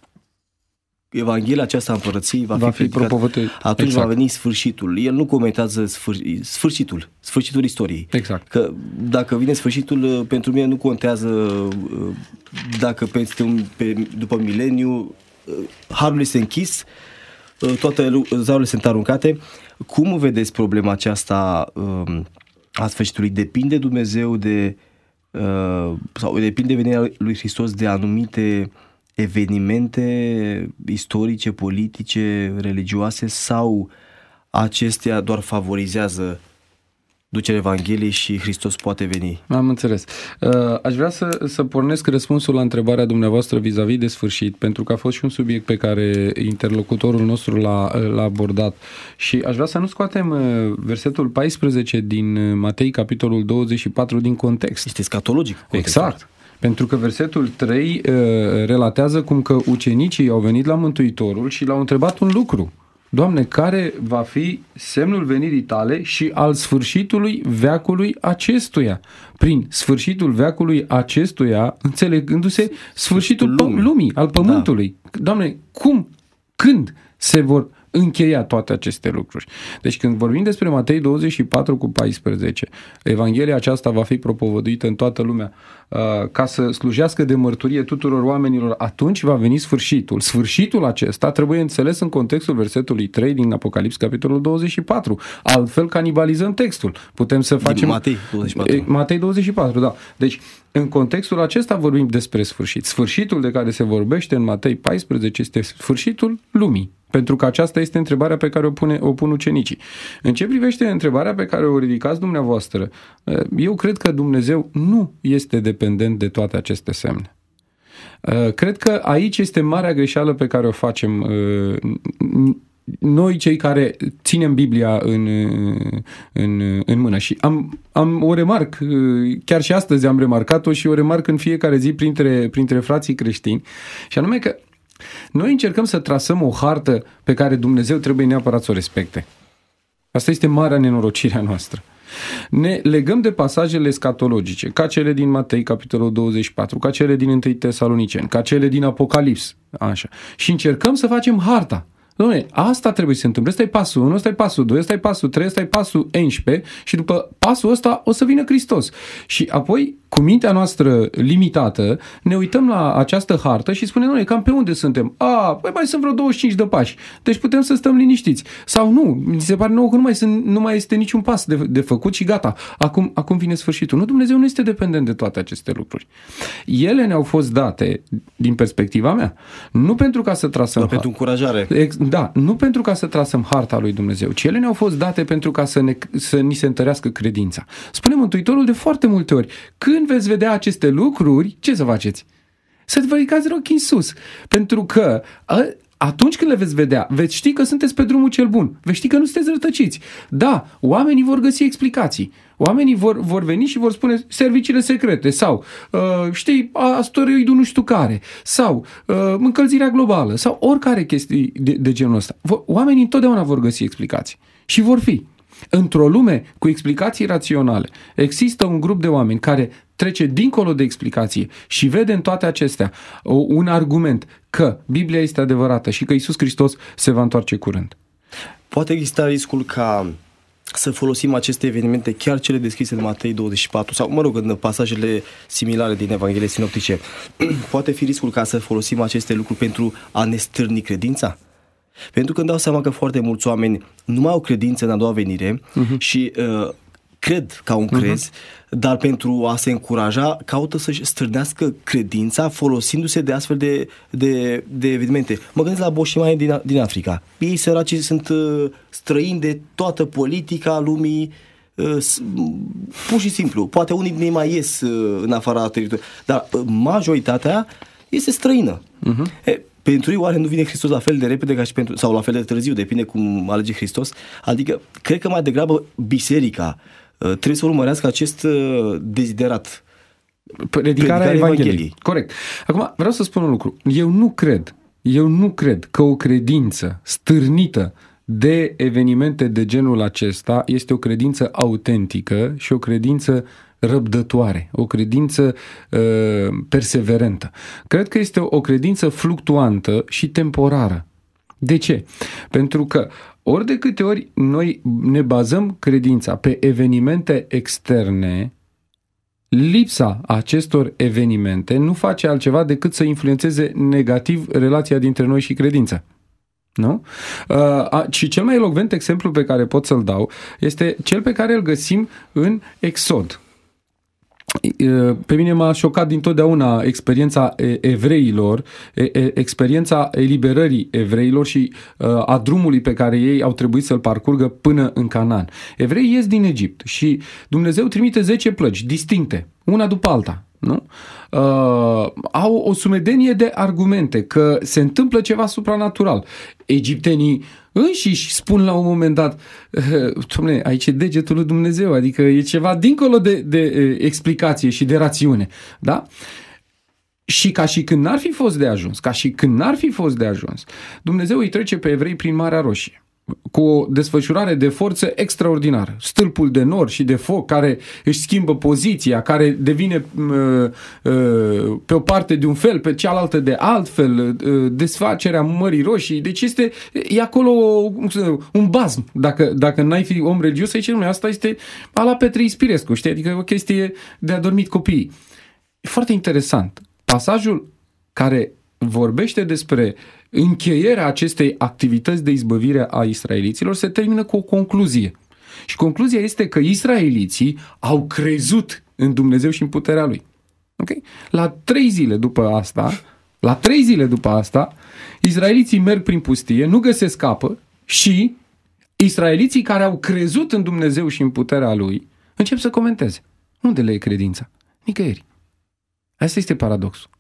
Evanghelia aceasta a împărăției va fi propovăduită. Atunci exact. Va veni sfârșitul. El nu comentează sfârșitul istoriei. Exact. Că dacă vine sfârșitul, pentru mine nu contează dacă după mileniu harul este închis, toate zarurile sunt aruncate. Cum vedeți problema aceasta a sfârșitului? Depinde Dumnezeu sau depinde venirea lui Hristos de anumite evenimente istorice, politice, religioase, sau acestea doar favorizează ducerea Evangheliei și Hristos poate veni? Am înțeles. Aș vrea să pornesc răspunsul la întrebarea dumneavoastră vis-a-vis de sfârșit, pentru că a fost și un subiect pe care interlocutorul nostru l-a abordat și aș vrea să nu scoatem versetul 14 din Matei, capitolul 24, din context. Este scatologic. Exact. Pentru că versetul 3 relatează cum că ucenicii au venit la Mântuitorul și l-au întrebat un lucru: Doamne, care va fi semnul venirii tale și al sfârșitului veacului acestuia? Prin sfârșitul veacului acestuia, înțelegându-se sfârșitul lumii, al pământului. Da. Doamne, cum, când se vor încheia toate aceste lucruri? Deci când vorbim despre Matei 24 cu 14, Evanghelia aceasta va fi propovăduită în toată lumea ca să slujească de mărturie tuturor oamenilor, atunci va veni sfârșitul. Sfârșitul acesta trebuie înțeles în contextul versetului 3 din Apocalips, capitolul 24. Altfel canibalizăm textul. Putem să facem... Matei 24, da. Deci, în contextul acesta vorbim despre sfârșit. Sfârșitul de care se vorbește în Matei 14 este sfârșitul lumii. Pentru că aceasta este întrebarea pe care o pun ucenicii. În ce privește întrebarea pe care o ridicați dumneavoastră, eu cred că Dumnezeu nu este dependent de toate aceste semne. Cred că aici este marea greșeală pe care o facem noi, cei care ținem Biblia în mână. Și am o remarc, chiar și astăzi am remarcat-o și o remarc în fiecare zi printre frații creștini, și anume că noi încercăm să trasăm o hartă pe care Dumnezeu trebuie neapărat să o respecte. Asta este marea nenorocire a noastră. Ne legăm de pasajele escatologice, ca cele din Matei, capitolul 24, ca cele din 1 Tesaloniceni, ca cele din Apocalips, așa. Și încercăm să facem harta. Doamne, asta trebuie să se întâmple. Ăsta e pasul 1, ăsta e pasul 2, ăsta e pasul 3, ăsta e pasul 11 și după pasul ăsta o să vină Hristos. Și apoi, cu mintea noastră limitată, ne uităm la această hartă și spunem, doamne, cam pe unde suntem? Păi mai sunt vreo 25 de pași. Deci putem să stăm liniștiți. Sau nu, mi se pare nouă că nu mai este niciun pas de făcut și gata. Acum vine sfârșitul. Nu, Dumnezeu nu este dependent de toate aceste lucruri. Ele ne-au fost date, din perspectiva mea, nu pentru ca să trasăm... Dar pentru încurajare. Da, nu pentru ca să trasăm harta lui Dumnezeu, ci ele ne-au fost date pentru ca să ni se întărească credința. Spune Mântuitorul de foarte multe ori: când când veți vedea aceste lucruri, ce să faceți? Să vă ridicați ochii în sus. Pentru că atunci când le veți vedea, veți ști că sunteți pe drumul cel bun. Veți ști că nu sunteți rătăciți. Da, oamenii vor găsi explicații. Oamenii vor veni și vor spune serviciile secrete sau, știi, asteroidul nu știu care, sau încălzirea globală, sau oricare chestii de genul ăsta. Oamenii întotdeauna vor găsi explicații. Și vor fi. Într-o lume cu explicații raționale, există un grup de oameni care trece dincolo de explicație și vede în toate acestea un argument că Biblia este adevărată și că Iisus Hristos se va întoarce curând. Poate exista riscul ca să folosim aceste evenimente, chiar cele descrise în Matei 24 sau, mă rog, în pasajele similare din Evanghelie sinoptice, poate fi riscul ca să folosim aceste lucruri pentru a ne stârni credința? Pentru că îmi dau seama că foarte mulți oameni nu mai au credință în a doua venire și cred ca un crez, dar pentru a se încuraja caută să-și stârnească credința folosindu-se de astfel de evenimente. Mă gândesc la boșimanii din Africa. Ei săraci sunt străini de toată politica lumii, pur și simplu. Poate unii din ei mai ies în afara teritoriului, dar majoritatea este străină. Pentru ei oare nu vine Hristos la fel de repede ca și sau la fel de târziu, depinde cum alege Hristos? Adică, cred că mai degrabă biserica trebuie să urmărească acest deziderat. Predicarea Evangheliei. Corect. Acum, vreau să spun un lucru. Eu nu cred că o credință stârnită de evenimente de genul acesta este o credință autentică și o credință răbdătoare, o credință perseverentă. Cred că este o credință fluctuantă și temporară. De ce? Pentru că ori de câte ori noi ne bazăm credința pe evenimente externe, lipsa acestor evenimente nu face altceva decât să influențeze negativ relația dintre noi și credința. Nu? Și cel mai elocvent exemplu pe care pot să-l dau este cel pe care îl găsim în Exod. Pe mine m-a șocat dintotdeauna experiența evreilor, experiența eliberării evreilor și a drumului pe care ei au trebuit să-l parcurgă până în Canaan. Evreii ies din Egipt și Dumnezeu trimite 10 plăci distincte, una după alta. Nu? Au o sumedenie de argumente că se întâmplă ceva supranatural. Egiptenii înșiși spun la un moment dat, Doamne, aici e degetul lui Dumnezeu, adică e ceva dincolo de explicație și de rațiune. Da? Și ca și când n-ar fi fost de ajuns, Dumnezeu îi trece pe evrei prin Marea Roșie cu o desfășurare de forță extraordinară. Stâlpul de nor și de foc care își schimbă poziția, care devine pe o parte de un fel, pe cealaltă de altfel, desfacerea Mării Roșii. Deci e acolo un bazm. Dacă n-ai fi om religios, aici nu, asta este a la Petre Ispirescu, știi? Adică e o chestie de adormit copiii. E foarte interesant. Pasajul care vorbește despre încheierea acestei activități de izbăvire a israeliților se termină cu o concluzie. Și concluzia este că israeliții au crezut în Dumnezeu și în puterea Lui. Okay? La 3 zile după asta, israeliții merg prin pustie, nu găsesc apă și israeliții care au crezut în Dumnezeu și în puterea Lui încep să comenteze. Unde le e credința? Nicăieri. Asta este paradoxul.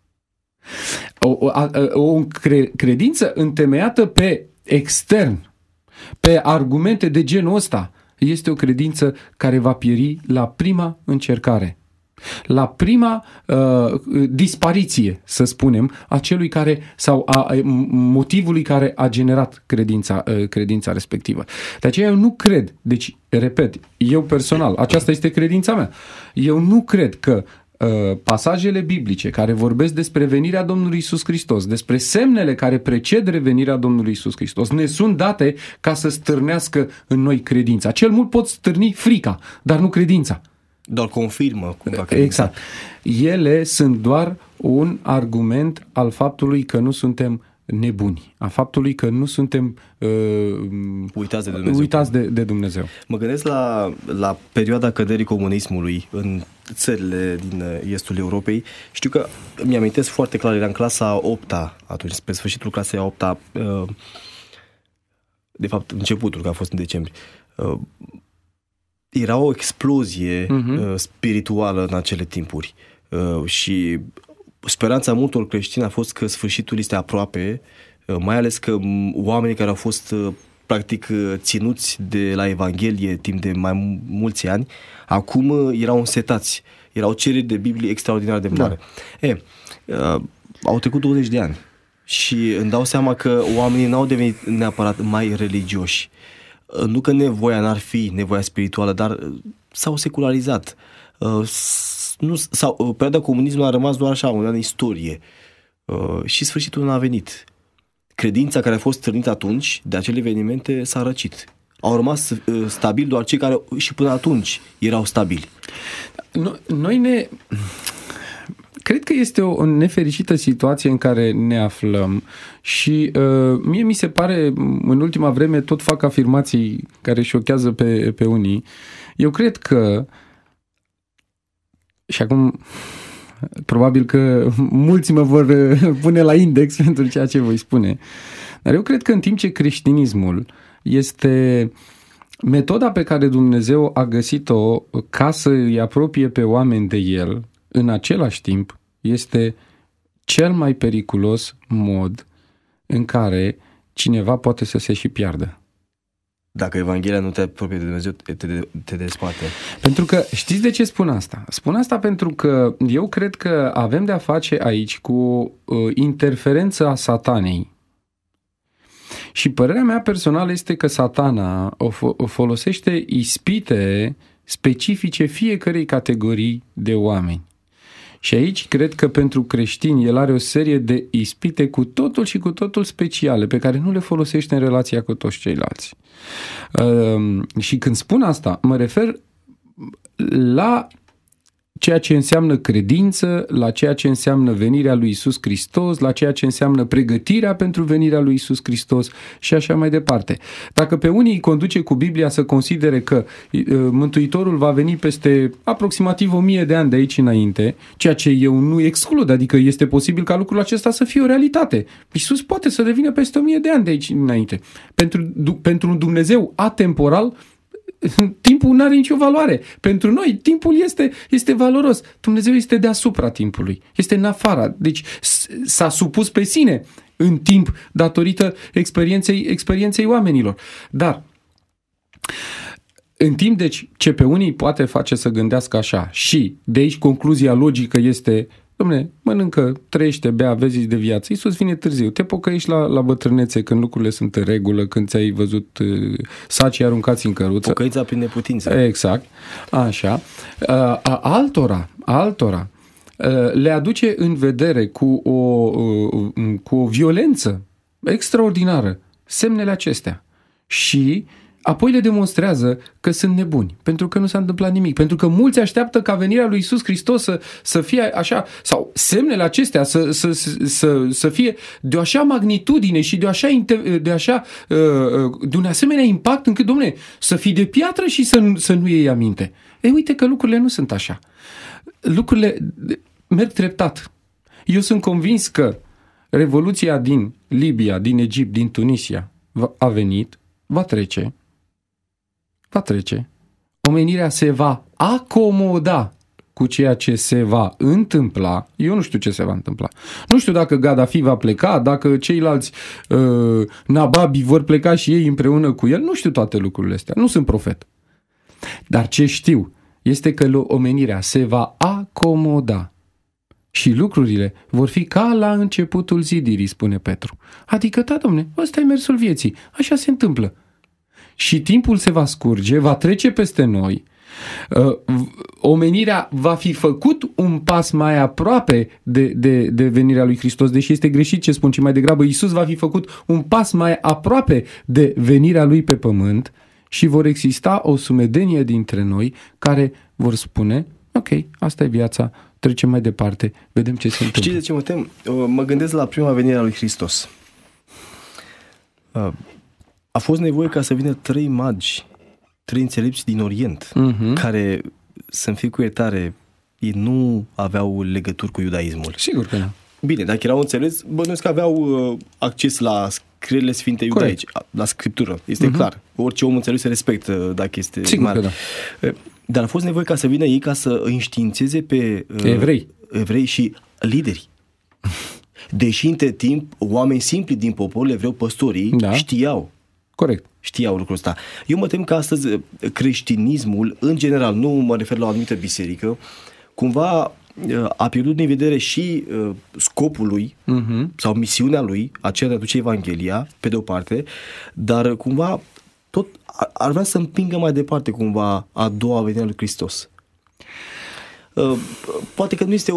O credință întemeiată pe extern, pe argumente de genul ăsta, este o credință care va pieri la prima încercare, la prima dispariție, să spunem, a celui care sau a motivului care a generat credința respectivă. De aceea eu nu cred, deci, repet, eu personal, aceasta este credința mea, eu nu cred că pasajele biblice care vorbesc despre venirea Domnului Iisus Hristos, despre semnele care preced revenirea Domnului Iisus Hristos, ne sunt date ca să stârnească în noi credința. Cel mult pot stârni frica, dar nu credința. Doar confirmă cumva credința. Exact. Ele sunt doar un argument al faptului că nu suntem nebuni, a faptului că nu suntem uitați de Dumnezeu. Mă gândesc la perioada căderii comunismului în țările din estul Europei. Știu că mi-amintesc foarte clar, era în clasa 8-a atunci, pe sfârșitul clasei 8-a, de fapt începutul, că a fost în decembrie. era o explozie spirituală în acele timpuri și speranța multor creștini a fost că sfârșitul este aproape, mai ales că oamenii care au fost practic ținuți de la Evanghelie timp de mai mulți ani, acum erau însetați, erau cereri de Biblie extraordinar de mare. Au trecut 20 de ani și îmi dau seama că oamenii n-au devenit neapărat mai religioși. Nu că nevoia n-ar fi nevoia spirituală, dar s-au secularizat. Perioada comunismului a rămas doar așa, în istorie. Și sfârșitul n-a venit. Credința care a fost stârnită atunci de acele evenimente s-a răcit. Au rămas stabili doar cei care și până atunci erau stabili. Cred că este o nefericită situație în care ne aflăm și mie mi se pare, în ultima vreme tot fac afirmații care șochează pe unii. Eu cred că, și acum probabil că mulți mă vor pune la index pentru ceea ce voi spune, dar eu cred că în timp ce creștinismul este metoda pe care Dumnezeu a găsit-o ca să îi apropie pe oameni de El, în același timp este cel mai periculos mod în care cineva poate să se și piardă. Dacă Evanghelia nu te apropie de Dumnezeu, te desparte. Pentru că, știți de ce spun asta? Spun asta pentru că eu cred că avem de-a face aici cu o interferență a Satanei. Și părerea mea personală este că Satana o folosește ispite specifice fiecărei categorii de oameni. Și aici cred că pentru creștini el are o serie de ispite cu totul și cu totul speciale, pe care nu le folosește în relația cu toți ceilalți. Și când spun asta, mă refer la ceea ce înseamnă credință, la ceea ce înseamnă venirea lui Iisus Hristos, la ceea ce înseamnă pregătirea pentru venirea lui Iisus Hristos și așa mai departe. Dacă pe unii îi conduce cu Biblia să considere că Mântuitorul va veni peste aproximativ 1000 de ani de aici înainte, ceea ce eu nu exclud, adică este posibil ca lucrul acesta să fie o realitate. Iisus poate să revină peste 1000 de ani de aici înainte. Pentru un Dumnezeu atemporal, timpul nu are nicio valoare. Pentru noi, timpul este valoros. Dumnezeu este deasupra timpului. Este în afara. Deci s-a supus pe sine în timp datorită experienței oamenilor. Dar în timp, deci, ce pe unii poate face să gândească așa și de aici concluzia logică este: dom'le, mănâncă, trăiește, bea, vezi de viață. Iisus vine târziu. Te pocăiești la bătrânețe când lucrurile sunt în regulă, când ți-ai văzut sacii aruncați în căruță. Pocăița prin neputință. Exact. Așa. Altora le aduce în vedere cu o violență extraordinară semnele acestea. Și apoi le demonstrează că sunt nebuni, pentru că nu s-a întâmplat nimic, pentru că mulți așteaptă ca venirea lui Iisus Hristos să fie așa, sau semnele acestea să fie de o așa magnitudine și de un asemenea impact încât, dom'le, să fii de piatră și să nu iei aminte. Uite că lucrurile nu sunt așa. Lucrurile merg treptat. Eu sunt convins că Revoluția din Libia, din Egipt, din Tunisia a venit, va trece. Omenirea se va acomoda cu ceea ce se va întâmpla. Eu nu știu ce se va întâmpla. Nu știu dacă Gaddafi va pleca, dacă ceilalți nababi vor pleca și ei împreună cu el. Nu știu toate lucrurile astea. Nu sunt profet. Dar ce știu este că omenirea se va acomoda. Și lucrurile vor fi ca la începutul zidirii, spune Petru. Adică, da, domne, ăsta e mersul vieții. Așa se întâmplă. Și timpul se va scurge, va trece peste noi. Omenirea va fi făcut un pas mai aproape de venirea lui Hristos, deși este greșit ce spun, ci mai degrabă Iisus va fi făcut un pas mai aproape de venirea lui pe pământ și vor exista o sumedenie dintre noi care vor spune: ok, asta e viața, trecem mai departe, vedem ce se întâmplă. Știi de ce mă tem? Mă gândesc la prima venire a lui Hristos. A fost nevoie ca să vină 3 magi, 3 înțelepți din Orient, care, să-mi fie cu iertare, ei nu aveau legături cu iudaismul. Sigur că nu. Bine, dacă erau înțeles, bănuiesc că aveau acces la scrierile Sfinte Iudaici, la Scriptură. Este clar. Orice om înțeles se respectă dacă este Sigur mare. că da. Dar a fost nevoie ca să vină ei ca să înștiințeze pe evrei și lideri. Deși între timp oameni simpli din poporul evreu, păstorii, știau. Corect. Știau lucrul ăsta. Eu mă tem că astăzi creștinismul, în general, nu mă refer la o anumită biserică, cumva a pierdut din vedere și scopul lui sau misiunea lui, aceea de a aduce Evanghelia, pe de o parte, dar cumva tot ar vrea să împingă mai departe cumva a doua venire a lui Hristos. Poate că nu este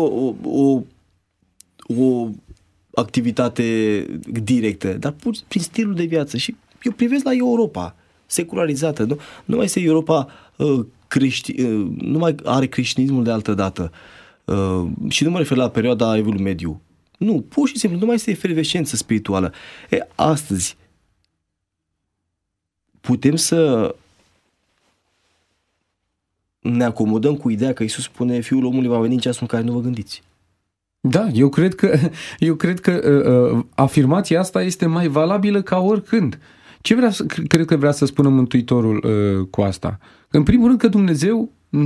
o activitate directă, dar prin stilul de viață. Și eu privesc la Europa secularizată. Nu mai este Europa nu mai are creștinismul de altă dată. Și nu mă refer la perioada Evului Mediu. Nu, pur și simplu nu mai este efervescență spirituală. Astăzi putem să ne acomodăm cu ideea că Iisus spune Fiul omului va veni în ceasul în care nu vă gândiți. Da, eu cred că afirmația asta este mai valabilă ca oricând. Ce cred că vrea să spună Mântuitorul cu asta? În primul rând că Dumnezeu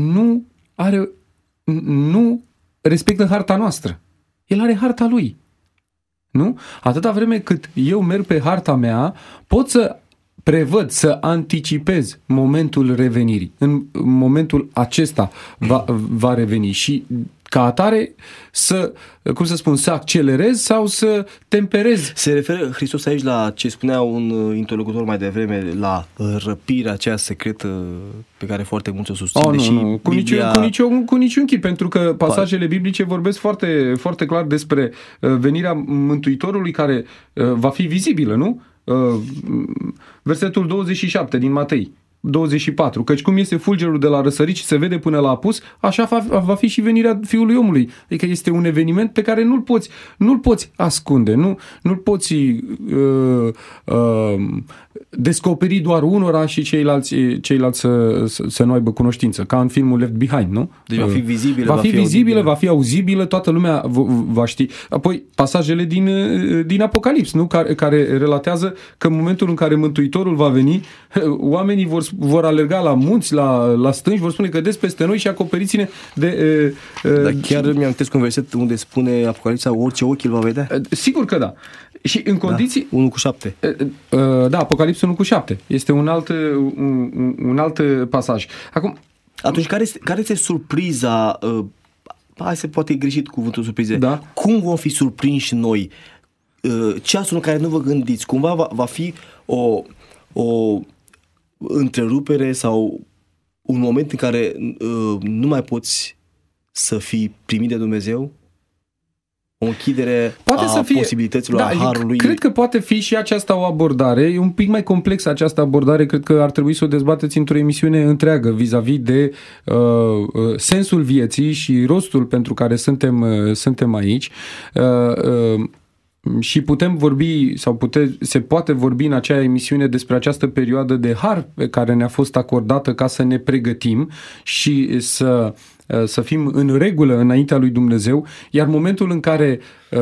nu respectă harta noastră. El are harta lui. Nu? Atâta vreme cât eu merg pe harta mea, pot să prevăd, să anticipez momentul revenirii. În momentul acesta va reveni și ca atare să accelerez sau să temperez. Se referă Hristos aici la ce spunea un interlocutor mai devreme, la răpirea aceea secretă pe care foarte mulți o susțin. Nu. Cu niciun chip, pentru că pasajele biblice vorbesc foarte, foarte clar despre venirea Mântuitorului care va fi vizibilă, nu? Versetul 27 din Matei 24, căci cum este fulgerul de la răsărit și se vede până la apus, așa va fi și venirea Fiului Omului. Adică este un eveniment pe care nu-l poți ascunde, nu-l poți descoperi doar unora și ceilalți să nu aibă cunoștință, ca în filmul Left Behind, nu? Deci va fi vizibilă, va fi vizibilă, va fi auzibilă, toată lumea va ști. Apoi pasajele din Apocalips, nu? Care relatează că în momentul în care Mântuitorul va veni, oamenii vor alerga la munți, la stânci, vor spune că des peste noi și acoperiți-ne de... Dar chiar mi-am amintesc un verset unde spune Apocalipsa, orice ochi îl va vedea? Sigur că da. Și în condiții... 1:7. Da, Apocalipsa 1:7. Este un alt pasaj. Acum... Atunci, care este surpriza? Hai să poate e greșit cuvântul surprize. Da. Cum vom fi surprinși noi? Ceasul în care nu vă gândiți, cumva va fi o întrerupere sau un moment în care nu mai poți să fii primit de Dumnezeu? O închidere posibilităților, a harului? Cred că poate fi și aceasta o abordare. E un pic mai complexă această abordare. Cred că ar trebui să o dezbateți într-o emisiune întreagă vis-a-vis de sensul vieții și rostul pentru care suntem aici. Și putem vorbi sau se poate vorbi în acea emisiune despre această perioadă de har pe care ne-a fost acordată ca să ne pregătim și să fim în regulă înaintea lui Dumnezeu, iar momentul în care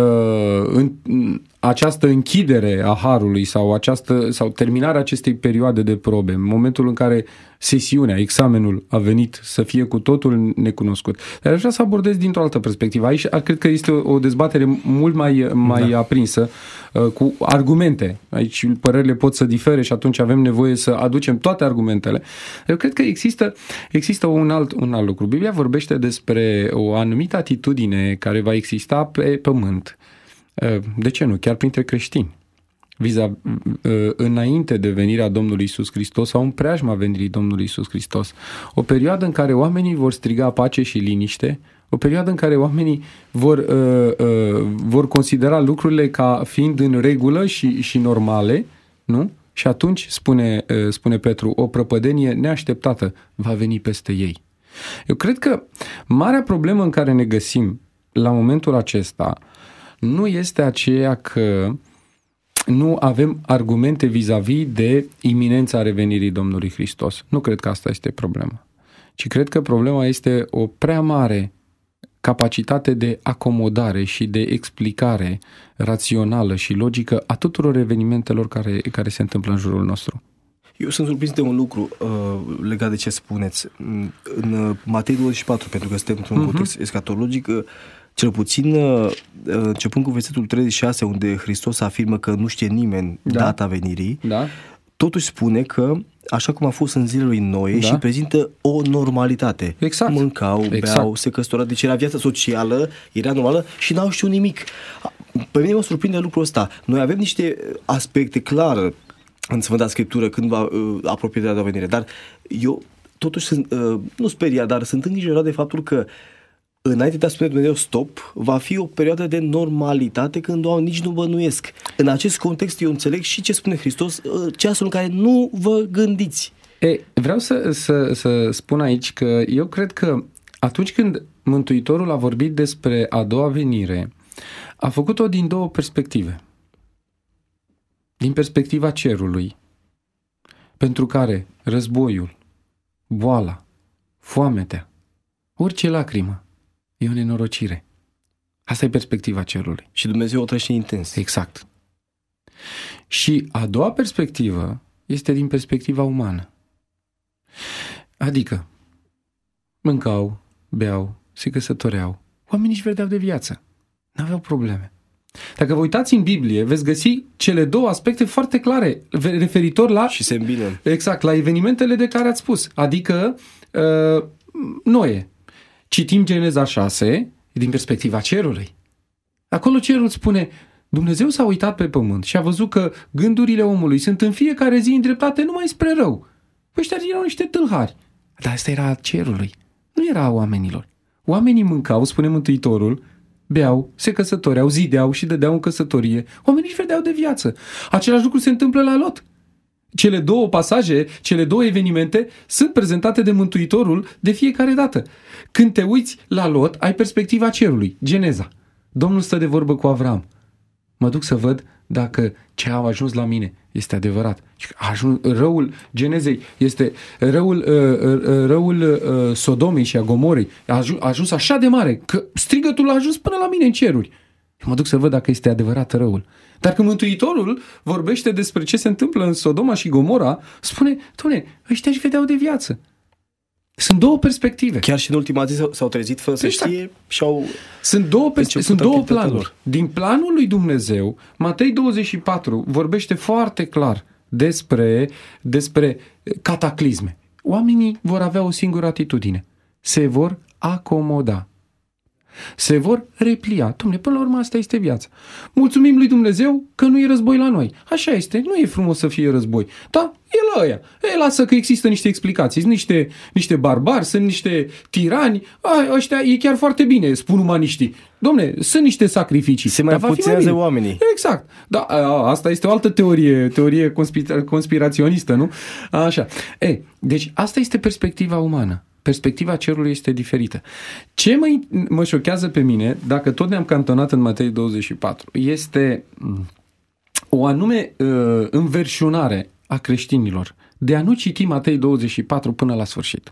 această închidere a harului sau terminarea acestei perioade de probe, momentul în care sesiunea, examenul a venit să fie cu totul necunoscut. Dar aș vrea să abordez dintr-o altă perspectivă. Aici cred că este o dezbatere mult mai aprinsă, cu argumente. Aici părerile pot să difere și atunci avem nevoie să aducem toate argumentele. Eu cred că există un alt lucru. Biblia vorbește despre o anumită atitudine care va exista pe pământ. De ce nu? Chiar printre creștini. Înainte de venirea Domnului Iisus Hristos sau în preajma venirii Domnului Iisus Hristos. O perioadă în care oamenii vor striga pace și liniște, o perioadă în care oamenii vor considera lucrurile ca fiind în regulă și normale, nu? Și atunci, spune Petru, o prăpădenie neașteptată va veni peste ei. Eu cred că marea problemă în care ne găsim la momentul acesta nu este aceea că nu avem argumente vis-a-vis de iminența revenirii Domnului Hristos. Nu cred că asta este problema. Ci cred că problema este o prea mare capacitate de acomodare și de explicare rațională și logică a tuturor evenimentelor care se întâmplă în jurul nostru. Eu sunt surprins de un lucru legat de ce spuneți. În Matei 24, pentru că suntem într-un context escatologic, cel puțin începând cu versetul 36, unde Hristos afirmă că nu știe nimeni data venirii, totuși spune că așa cum a fost în zilele lui Noe și prezintă o normalitate. Exact. Mâncau, beau, se căsătorau, deci era viața socială, era normală și n-au știut nimic. Pe mine mă surprinde lucrul ăsta. Noi avem niște aspecte clare în Sfânta Scriptură când va apropie de la venire, dar eu totuși sunt, nu speriat, dar sunt îngrijorat de faptul că înainte de a spune Dumnezeu stop, va fi o perioadă de normalitate când oamenii nici nu bănuiesc. În acest context eu înțeleg și ce spune Hristos, ceasul în care nu vă gândiți. Vreau să spun aici că eu cred că atunci când Mântuitorul a vorbit despre a doua venire, a făcut-o din două perspective. Din perspectiva cerului, pentru care războiul, boala, foametea, orice lacrimă e o nenorocire. Asta e perspectiva cerului. Și Dumnezeu o trăiește intens. Exact. Și a doua perspectivă este din perspectiva umană. Adică mâncau, beau, se căsătoreau, oamenii își vedeau de viață. N-aveau probleme. Dacă vă uitați în Biblie, veți găsi cele două aspecte foarte clare referitor la... Și se îmbină. Exact, la evenimentele de care ați spus. Adică Noe. Citim Geneza 6 din perspectiva cerului. Acolo cerul spune, Dumnezeu s-a uitat pe pământ și a văzut că gândurile omului sunt în fiecare zi îndreptate numai spre rău. Păi ăștia erau niște tâlhari. Dar asta era al cerului. Nu era a oamenilor. Oamenii mâncau, spune Mântuitorul, beau, se căsătoreau, zideau și dădeau în căsătorie. Oamenii își vedeau de viață. Același lucru se întâmplă la Lot. Cele două pasaje, cele două evenimente sunt prezentate de Mântuitorul de fiecare dată. Când te uiți la Lot, ai perspectiva cerului, Geneza. Domnul stă de vorbă cu Avram. Mă duc să văd dacă ce a ajuns la mine este adevărat. Răul Genezei este răul Sodomei și a Gomorei. A ajuns așa de mare că strigătul a ajuns până la mine în ceruri. Mă duc să văd dacă este adevărat răul. Dar când Mântuitorul vorbește despre ce se întâmplă în Sodoma și Gomora, spune, Doamne, ăștia își vedeau de viață. Sunt două perspective. Chiar și în ultima zi s-au trezit fără să știe și au... Sunt două planuri. Din planul lui Dumnezeu, Matei 24 vorbește foarte clar despre cataclisme. Oamenii vor avea o singură atitudine. Se vor acomoda. Se vor replia. Dom'le, până la urmă asta este viața. Mulțumim lui Dumnezeu că nu e război la noi. Așa este, nu e frumos să fie război. Da, e la ăia. Lasă că există niște explicații. Sunt niște barbari, sunt niște tirani. Ăștia e chiar foarte bine, spun umaniștii. Dom'le, sunt niște sacrificii. Se mai puțează oamenii. Exact. Da, asta este o altă teorie conspiraționistă, nu? Așa. Deci asta este perspectiva umană. Perspectiva cerului este diferită. Ce mă șochează pe mine, dacă tot ne-am cantonat în Matei 24, este o anume înverșunare a creștinilor de a nu citi Matei 24 până la sfârșit.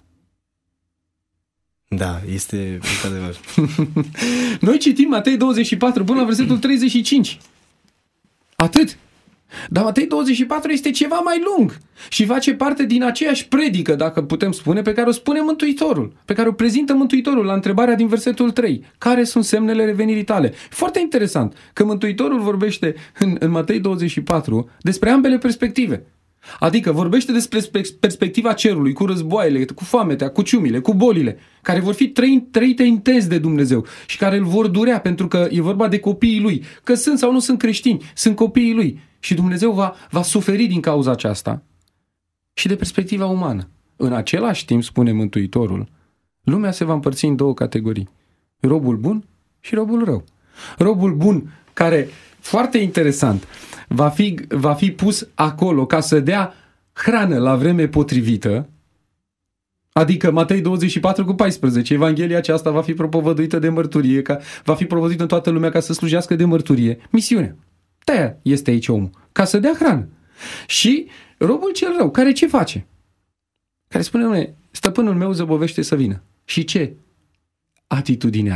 Da, este adevăr. Noi citim Matei 24 până la versetul 35. Atât. Dar Matei 24 este ceva mai lung și face parte din aceeași predică, dacă putem spune, pe care o spune Mântuitorul, pe care o prezintă Mântuitorul la întrebarea din versetul 3. Care sunt semnele revenirii tale? Foarte interesant că Mântuitorul vorbește în Matei 24 despre ambele perspective. Adică vorbește despre perspectiva cerului, cu războaiele, cu foametea, cu ciumile, cu bolile, care vor fi trăite intens de Dumnezeu și care îl vor durea, pentru că e vorba de copiii lui. Că sunt sau nu sunt creștini, sunt copiii lui. Și Dumnezeu va suferi din cauza aceasta. Și de perspectiva umană. În același timp, spune Mântuitorul, lumea se va împărți în două categorii. Robul bun și robul rău. Robul bun, care, foarte interesant, va fi pus acolo ca să dea hrană la vreme potrivită, adică Matei 24 cu 14, Evanghelia aceasta va fi propovăduită de mărturie, va fi propovăduită în toată lumea ca să slujească de mărturie. Misiune. De-aia este aici omul, ca să dea hrană. Și robul cel rău, care ce face? Care spune, stăpânul meu zăbovește să vină. Și ce atitudine are?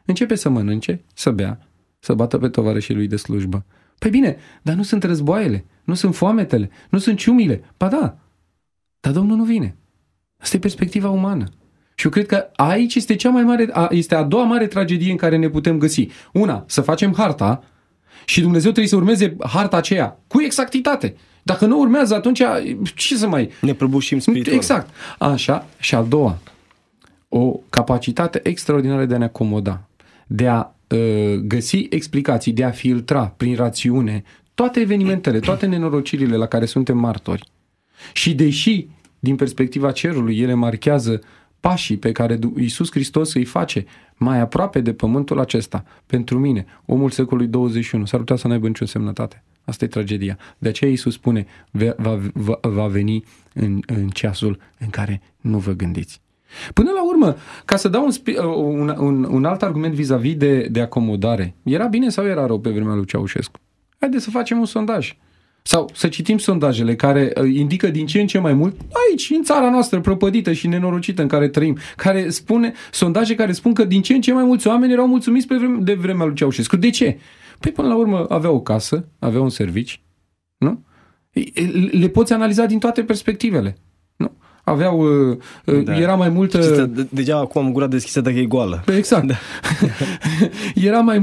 începe să mănânce, să bea, să bată pe tovarășii lui de slujbă. Păi bine, dar nu sunt războaiele, nu sunt foametele, nu sunt ciumile. Ba da, dar Domnul nu vine. Asta e perspectiva umană. Și eu cred că aici este a doua mare tragedie în care ne putem găsi. Una, să facem harta și Dumnezeu trebuie să urmeze harta aceea cu exactitate. Dacă nu urmează, atunci ce să mai... Ne prăbușim spiritual. Exact. Așa. Și a doua, o capacitate extraordinară de a ne acomoda, de a găsi explicații, de a filtra prin rațiune toate evenimentele, toate nenorocirile la care suntem martori. Și deși, din perspectiva cerului, ele marchează pașii pe care Iisus Hristos îi face mai aproape de pământul acesta, pentru mine, omul secolului 21, s-ar putea să n-aibă nicio semnătate. Asta e tragedia. De aceea Iisus spune, va veni în ceasul în care nu vă gândiți. Până la urmă, ca să dau un alt argument vis-a-vis de acomodare, era bine sau era rău pe vremea lui Ceaușescu? Haideți să facem un sondaj. Sau să citim sondajele care indică din ce în ce mai mult, aici, în țara noastră prăpădită și nenorocită în care trăim, sondaje care spun că din ce în ce mai mulți oameni erau mulțumiți de vremea lui Ceaușescu. De ce? Păi până la urmă aveau o casă, aveau un serviciu, nu? Le poți analiza din toate perspectivele, nu? Aveau, era mai multă... Degeaba acum am gura deschisă dacă e goală. Exact. Da. Era mai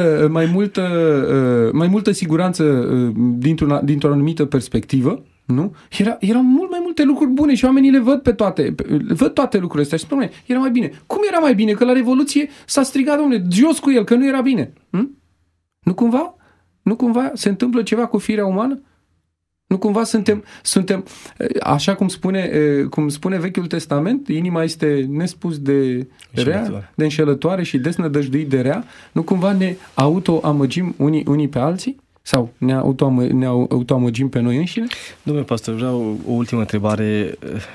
multă siguranță dintr-o anumită perspectivă, nu? Erau mult mai multe lucruri bune și oamenii le văd văd toate lucrurile astea și spune, era mai bine. Cum era mai bine? Că la Revoluție s-a strigat, domnule, jos cu el, că nu era bine. Nu cumva se întâmplă ceva cu firea umană? Nu cumva suntem așa cum spune Vechiul Testament, inima este nespus de rea, de înșelătoare și desnădăjduit de rea? Nu cumva ne autoamăgim unii pe alții? Sau ne autoamăgim pe noi înșine? Domnule pastor, vreau o ultimă întrebare.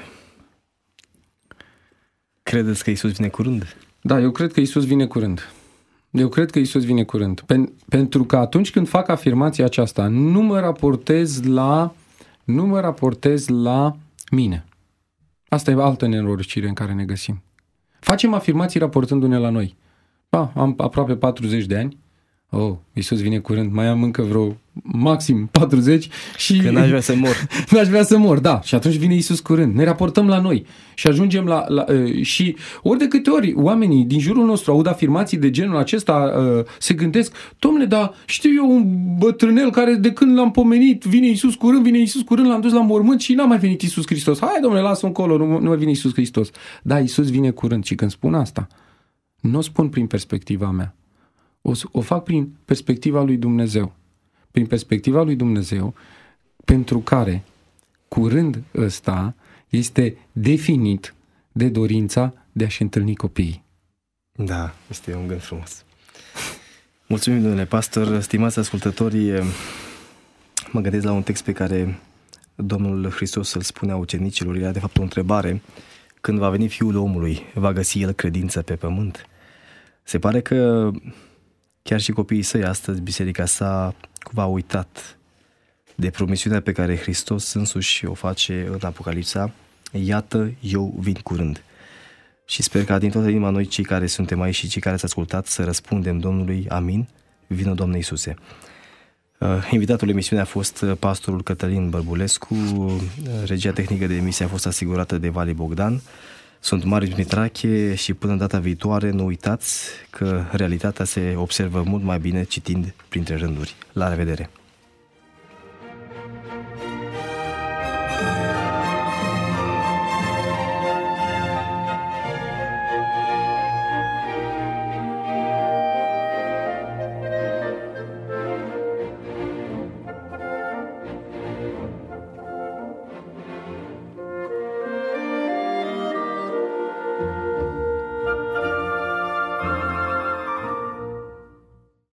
Credeți că Iisus vine curând? Da, eu cred că Iisus vine curând. Pentru că atunci când fac afirmația aceasta, nu mă raportez la mine. Asta e altă nenorocire în care ne găsim. Facem afirmații raportându-ne la noi. Am aproape 40 de ani. Iisus vine curând, mai am încă vreo maxim 40 și... Că n-aș vrea să mor. N-aș vrea să mor, da. Și atunci vine Iisus curând. Ne raportăm la noi și ajungem și ori de câte ori oamenii din jurul nostru aud afirmații de genul acesta, se gândesc, dom'le, dar știu eu un bătrânel care de când l-am pomenit, vine Iisus curând, l-am dus la mormânt și n-a mai venit Iisus Hristos. Hai, dom'le, lasă-o încolo, nu mai vine Iisus Hristos. Da, Iisus vine curând și când spun asta, nu o spun prin perspectiva mea. O fac prin perspectiva lui Dumnezeu. Prin perspectiva lui Dumnezeu, pentru care curând ăsta este definit de dorința de a-și întâlni copiii. Da, este un gând frumos. Mulțumim, domnule pastor. Stimați ascultători, mă gândesc la un text pe care Domnul Hristos îl spunea ucenicilor. Era de fapt o întrebare. Când va veni Fiul omului, va găsi el credință pe pământ? Se pare că chiar și copiii săi astăzi, biserica sa cumva uitat de promisiunea pe care Hristos însuși o face în Apocalipsa. Iată, eu vin curând. Și sper ca din toată inima noi, cei care suntem aici și cei care ați ascultat, să răspundem Domnului, amin, vină Doamne Iisuse. Invitatul emisiunii a fost pastorul Cătălin Bărbulescu, regia tehnică de emisie a fost asigurată de Vali Bogdan. Sunt Marius Mitrache și până data viitoare nu uitați că realitatea se observă mult mai bine citind printre rânduri. La revedere!